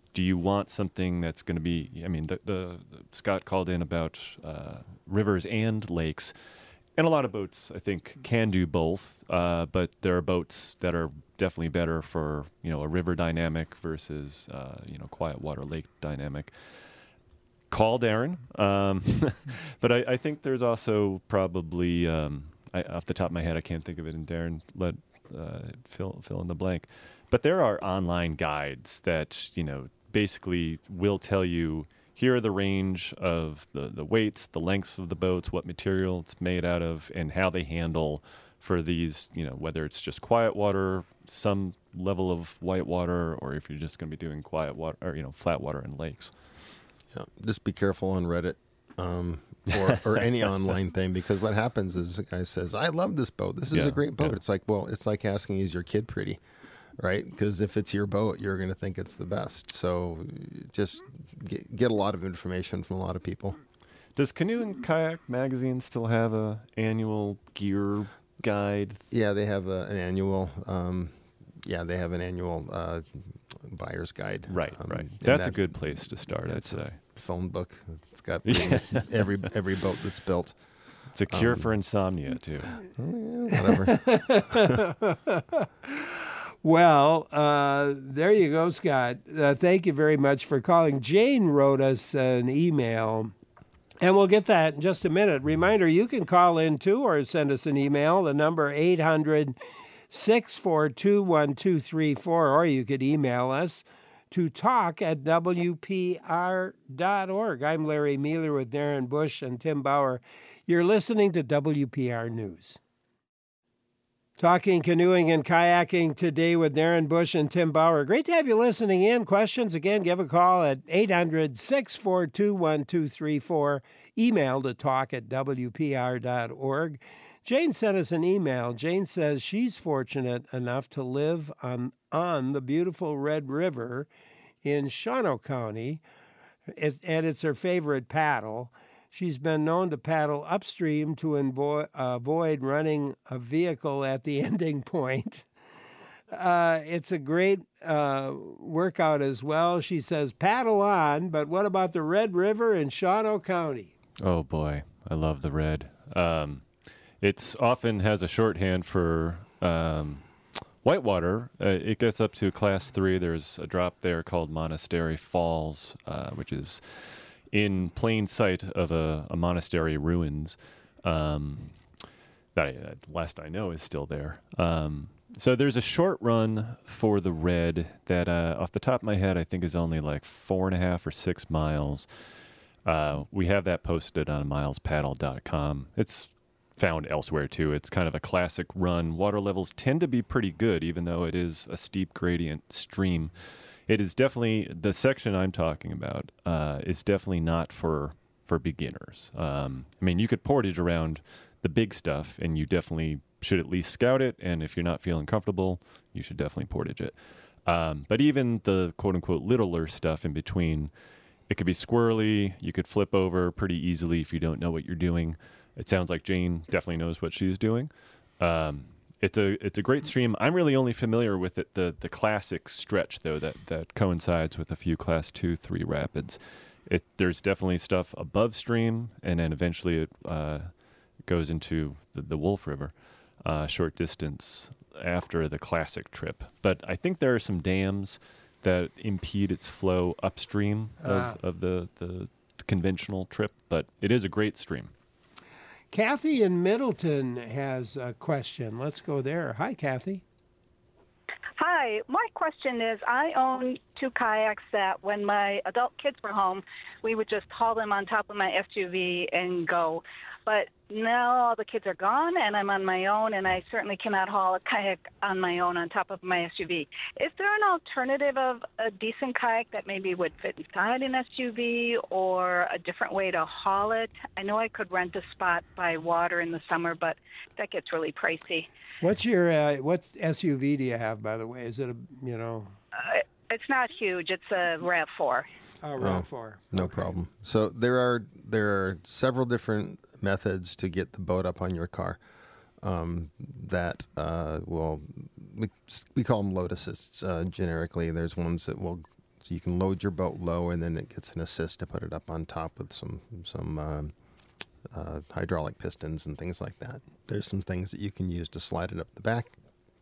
do you want something that's going to be, I mean, the Scott called in about rivers and lakes. And a lot of boats, I think, can do both, but there are boats that are definitely better for, a river dynamic versus, quiet water lake dynamic. Call Darren. But I think there's also probably, off the top of my head, I can't think of it, and Darren, let fill in the blank. But there are online guides that, basically will tell you, here are the range of the weights, the lengths of the boats, what material it's made out of, and how they handle for these, whether it's just quiet water, some level of white water, or if you're just going to be doing quiet water or, flat water in lakes. Yeah, just be careful on Reddit or any online thing, because what happens is the guy says, I love this boat. This is a great boat. It's like, well, it's like asking, is your kid pretty? Right? Because if it's your boat, you're going to think it's the best. So just get a lot of information from a lot of people. Does Canoe and Kayak Magazine still have a annual gear guide? Yeah, they have an annual. They have an annual buyer's guide. Right. That's a good place to start, I'd say. Phone book. It's got every boat that's built. It's a cure for insomnia too. Whatever. Well, there you go, Scott. Thank you very much for calling. Jane wrote us an email, and we'll get that in just a minute. Reminder, you can call in too or send us an email. The number 800-642-1234, or you could email us to talk@wpr.org. I'm Larry Mealer with Darren Bush and Tim Bauer. You're listening to WPR News. Talking canoeing and kayaking today with Darren Bush and Tim Bauer. Great to have you listening in. Questions, again, give a call at 800-642-1234. Email to talk@wpr.org. Jane sent us an email. Jane says she's fortunate enough to live on the beautiful Red River in Shawano County, and it's her favorite paddle. She's been known to paddle upstream to avoid running a vehicle at the ending point. It's a great workout as well. She says, paddle on, but what about the Red River in Shawano County? Oh, boy. I love the Red. It often has a shorthand for whitewater. It gets up to Class 3. There's a drop there called Monastery Falls, which is in plain sight of a monastery ruins that last I know is still there. So there's a short run for the Red that off the top of my head I think is only like 4.5 or 6 miles. We have that posted on milespaddle.com. It's found elsewhere too. It's kind of a classic run. Water levels tend to be pretty good even though it is a steep gradient stream. It is definitely, the section I'm talking about is definitely not for beginners. I mean, you could portage around the big stuff, and you definitely should at least scout it, and if you're not feeling comfortable, you should definitely portage it. But even the quote-unquote littler stuff in between, it could be squirrely. You could flip over pretty easily if you don't know what you're doing. It sounds like Jane definitely knows what she's doing. It's a great stream. I'm really only familiar with it, the classic stretch, though, that coincides with a few Class 2, 3 rapids. There's definitely stuff above stream, and then eventually it goes into the Wolf River, short distance after the classic trip. But I think there are some dams that impede its flow upstream of the conventional trip, but it is a great stream. Kathy in Middleton has a question. Let's go there. Hi, Kathy. Hi. My question is, I own 2 kayaks that when my adult kids were home, we would just haul them on top of my SUV and go. But now all the kids are gone, and I'm on my own, and I certainly cannot haul a kayak on my own on top of my SUV. Is there an alternative of a decent kayak that maybe would fit inside an SUV or a different way to haul it? I know I could rent a spot by water in the summer, but that gets really pricey. What's your what SUV do you have, by the way? Is it It's not huge. It's a RAV4. Oh, RAV4. No problem. So there are several different methods to get the boat up on your car that we call them load assists generically. There's ones that will So you can load your boat low, and then it gets an assist to put it up on top with some hydraulic pistons and things like that. There's some things that you can use to slide it up the back.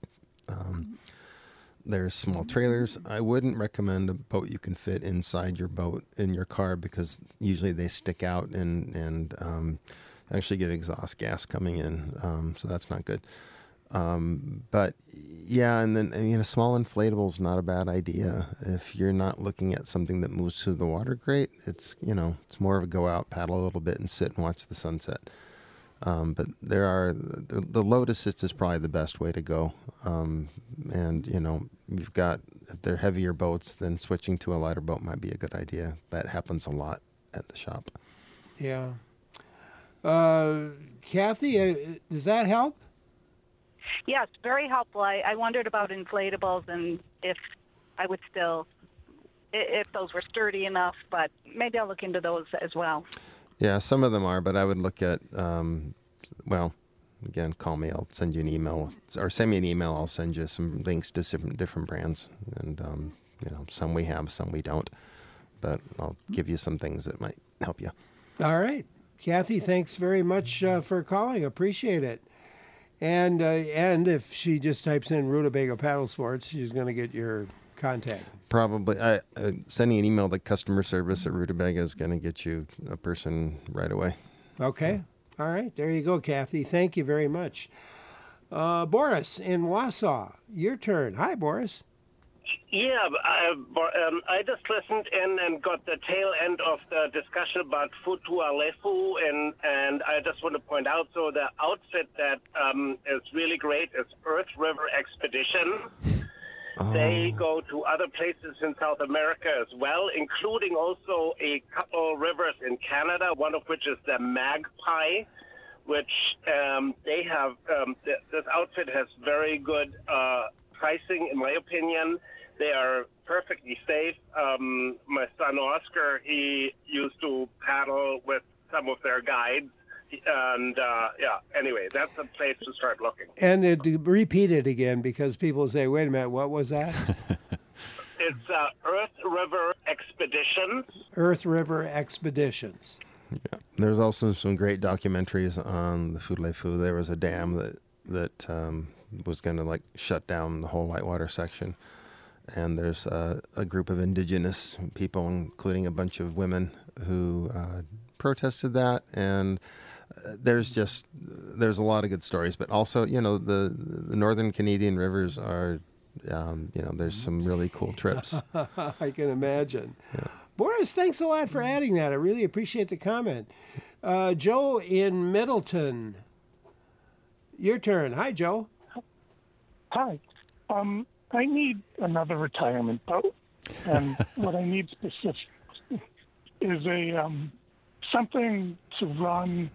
There's small trailers. I wouldn't recommend a boat you can fit inside your boat in your car, because usually they stick out and actually get exhaust gas coming in. So that's not good. But yeah, and then, a small inflatable is not a bad idea. If you're not looking at something that moves through the water great, it's more of a go out, paddle a little bit, and sit and watch the sunset. But there are, the load assist is probably the best way to go. And you've got, if they're heavier boats, then switching to a lighter boat might be a good idea. That happens a lot at the shop. Yeah. Kathy, does that help? Yes, very helpful. I wondered about inflatables and if I would still, if those were sturdy enough, but maybe I'll look into those as well. Yeah, some of them are, but I would look at, again, call me. I'll send you an email, or send me an email. I'll send you some links to some different brands. And, some we have, some we don't. But I'll give you some things that might help you. All right. Kathy, thanks very much for calling. Appreciate it. And if she just types in Rutabaga Paddle Sports, she's going to get your contact. Probably. Sending an email to customer service at Rutabaga is going to get you a person right away. Okay. All right. There you go, Kathy. Thank you very much. Boris in Wausau, your turn. Hi, Boris. Yeah, I just listened in and got the tail end of the discussion about Futualefu, and I just want to point out, so the outfit that is really great is Earth River Expedition. They go to other places in South America as well, including also a couple rivers in Canada, one of which is the Magpie, which they have. This outfit has very good pricing, in my opinion. They are perfectly safe. My son Oscar, he used to paddle with some of their guides. And, anyway, that's a place to start looking. And repeat it again, because people say, wait a minute, what was that? It's Earth River Expeditions. Earth River Expeditions. Yeah. There's also some great documentaries on the Futualefu. There was a dam that was going to shut down the whole whitewater section. And there's a group of indigenous people, including a bunch of women, who protested that. And there's a lot of good stories. But also, the northern Canadian rivers are, there's some really cool trips. I can imagine. Yeah. Boris, thanks a lot for adding that. I really appreciate the comment. Joe in Middleton, your turn. Hi, Joe. Hi. I need another retirement boat, and what I need specific is a something to run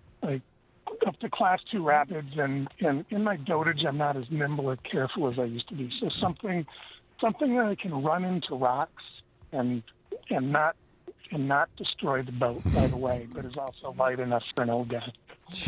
up to Class 2 rapids, and in my dotage I'm not as nimble or careful as I used to be. So something that I can run into rocks and not destroy the boat right away, but is also light enough for an old guy.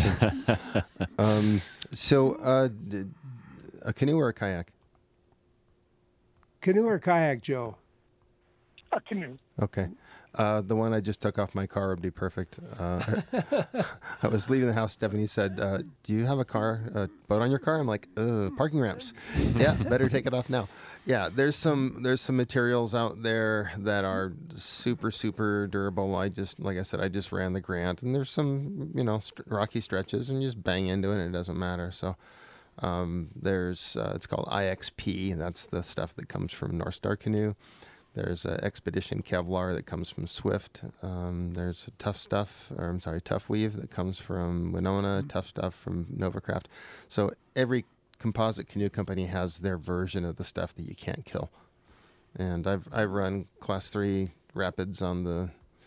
A canoe or a kayak? Canoe or kayak, Joe? A canoe. Okay. The one I just took off my car would be perfect. I was leaving the house. Stephanie said, do you have a boat on your car? I'm like, parking ramps. Yeah, better take it off now. Yeah, there's some materials out there that are super, super durable. Like I said, I just ran the Grant, and there's some, rocky stretches, and you just bang into it, and it doesn't matter. So there's, it's called IXP. That's the stuff that comes from North Star Canoe. There's Expedition Kevlar that comes from Swift. There's Tough Weave that comes from Winona, Tough Stuff from Novacraft. So every composite canoe company has their version of the stuff that you can't kill. And I've run Class 3 rapids on the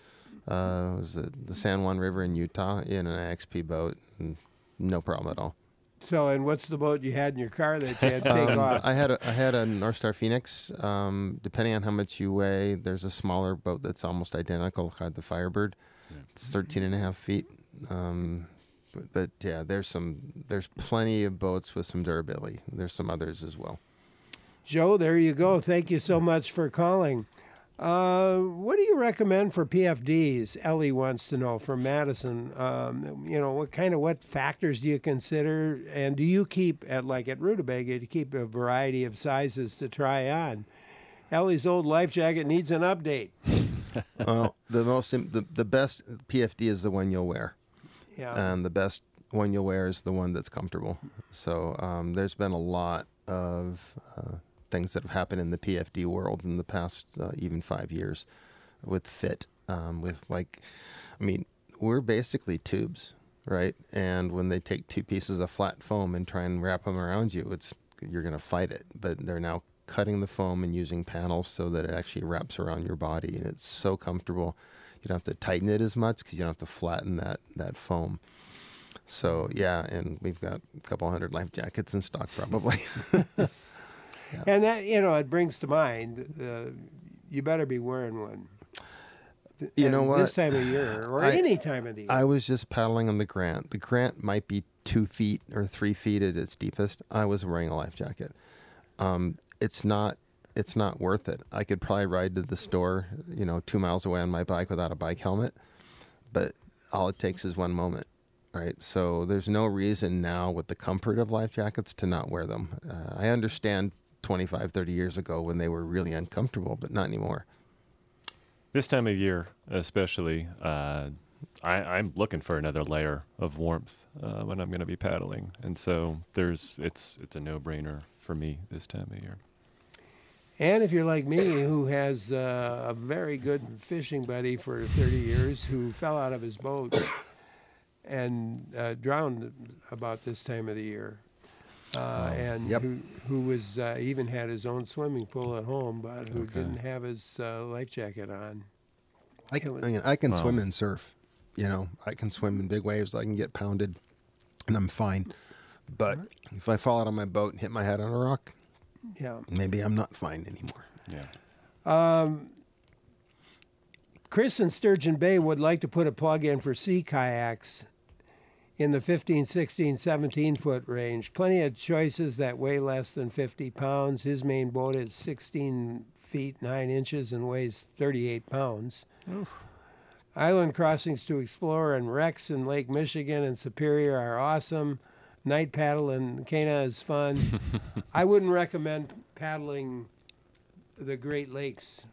San Juan River in Utah in an IXP boat, and no problem at all. So, and what's the boat you had in your car that you had to take off? I had a North Star Phoenix. Depending on how much you weigh, there's a smaller boat that's almost identical called the Firebird. Yeah. It's 13.5 feet. But yeah, there's plenty of boats with some durability. There's some others as well. Joe, there you go. Thank you so much for calling. What do you recommend for PFDs? Ellie wants to know from Madison. What factors do you consider, and do you keep at Rutabaga? Do you keep a variety of sizes to try on? Ellie's old life jacket needs an update. Well, the best PFD is the one you'll wear, and the best one you'll wear is the one that's comfortable. So there's been a lot of things that have happened in the PFD world in the past even 5 years with fit, we're basically tubes, right? And when they take two pieces of flat foam and try and wrap them around you, you're going to fight it. But they're now cutting the foam and using panels so that it actually wraps around your body, and it's so comfortable. You don't have to tighten it as much because you don't have to flatten that foam. So yeah, and we've got a couple hundred life jackets in stock probably. Yeah. And that, it brings to mind, you better be wearing one. You know what? This time of year, or any time of the year. I was just paddling on the Grant. The Grant might be 2 feet or 3 feet at its deepest. I was wearing a life jacket. It's not worth it. I could probably ride to the store, 2 miles away on my bike without a bike helmet, but all it takes is one moment. Right, so there's no reason now with the comfort of life jackets to not wear them. I understand 25, 30 years ago when they were really uncomfortable, but not anymore. This time of year, especially, I'm looking for another layer of warmth when I'm going to be paddling, and so it's a no-brainer for me this time of year. And if you're like me, who has a very good fishing buddy for 30 years who fell out of his boat and drowned about this time of the year, who was even had his own swimming pool at home, but who didn't have his life jacket on. I can swim and surf. I can swim in big waves. I can get pounded, and I'm fine. But if I fall out on my boat and hit my head on a rock, maybe I'm not fine anymore. Yeah. Chris in Sturgeon Bay would like to put a plug in for sea kayaks in the 15, 16, 17-foot range. Plenty of choices that weigh less than 50 pounds. His main boat is 16 feet 9 inches and weighs 38 pounds. Oof. Island crossings to explore and wrecks in Lake Michigan and Superior are awesome. Night paddle in Cana is fun. I wouldn't recommend paddling the Great Lakes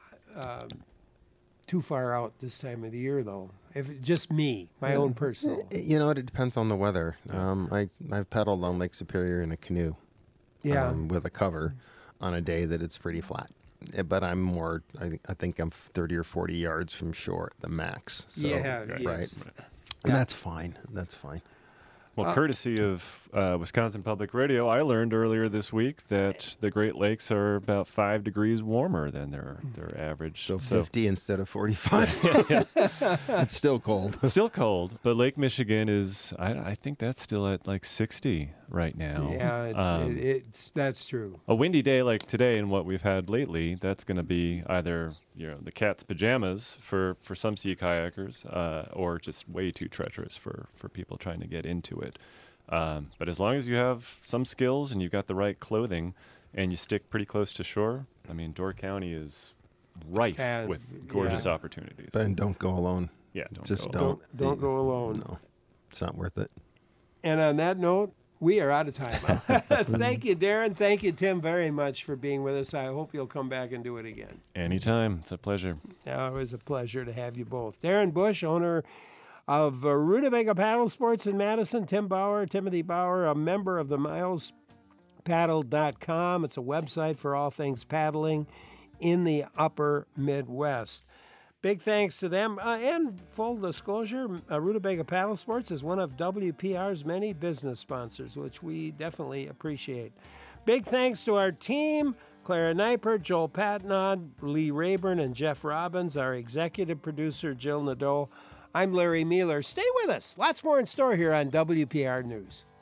too far out this time of the year, though. If just me, my own personal. It depends on the weather. I've paddled on Lake Superior in a canoe, with a cover, on a day that it's pretty flat. But I'm more. I think I'm 30 or 40 yards from shore, the max. So, right, and that's fine. That's fine. Well, courtesy of Wisconsin Public Radio, I learned earlier this week that the Great Lakes are about 5 degrees warmer than their average. So 50 instead of 45. It's still cold. It's still cold, but Lake Michigan is, I think that's still at like 60 right now. Yeah, that's true. A windy day like today and what we've had lately, that's going to be either the cat's pajamas for some sea kayakers, or just way too treacherous for people trying to get into it. But as long as you have some skills and you've got the right clothing and you stick pretty close to shore, Door County is rife with gorgeous opportunities. Then don't go alone. Yeah, don't go alone. No, it's not worth it. And on that note, we are out of time. Thank you, Darren. Thank you, Tim, very much for being with us. I hope you'll come back and do it again. Anytime. It's a pleasure. It was a pleasure to have you both. Darren Bush, owner of Rutabaga Paddle Sports in Madison. Timothy Bauer, a member of the MilesPaddle.com. It's a website for all things paddling in the upper Midwest. Big thanks to them. And full disclosure, Rutabaga Paddle Sports is one of WPR's many business sponsors, which we definitely appreciate. Big thanks to our team, Clara Neipert, Joel Patnod, Lee Rayburn, and Jeff Robbins, our executive producer, Jill Nadeau. I'm Larry Mueller. Stay with us. Lots more in store here on WPR News.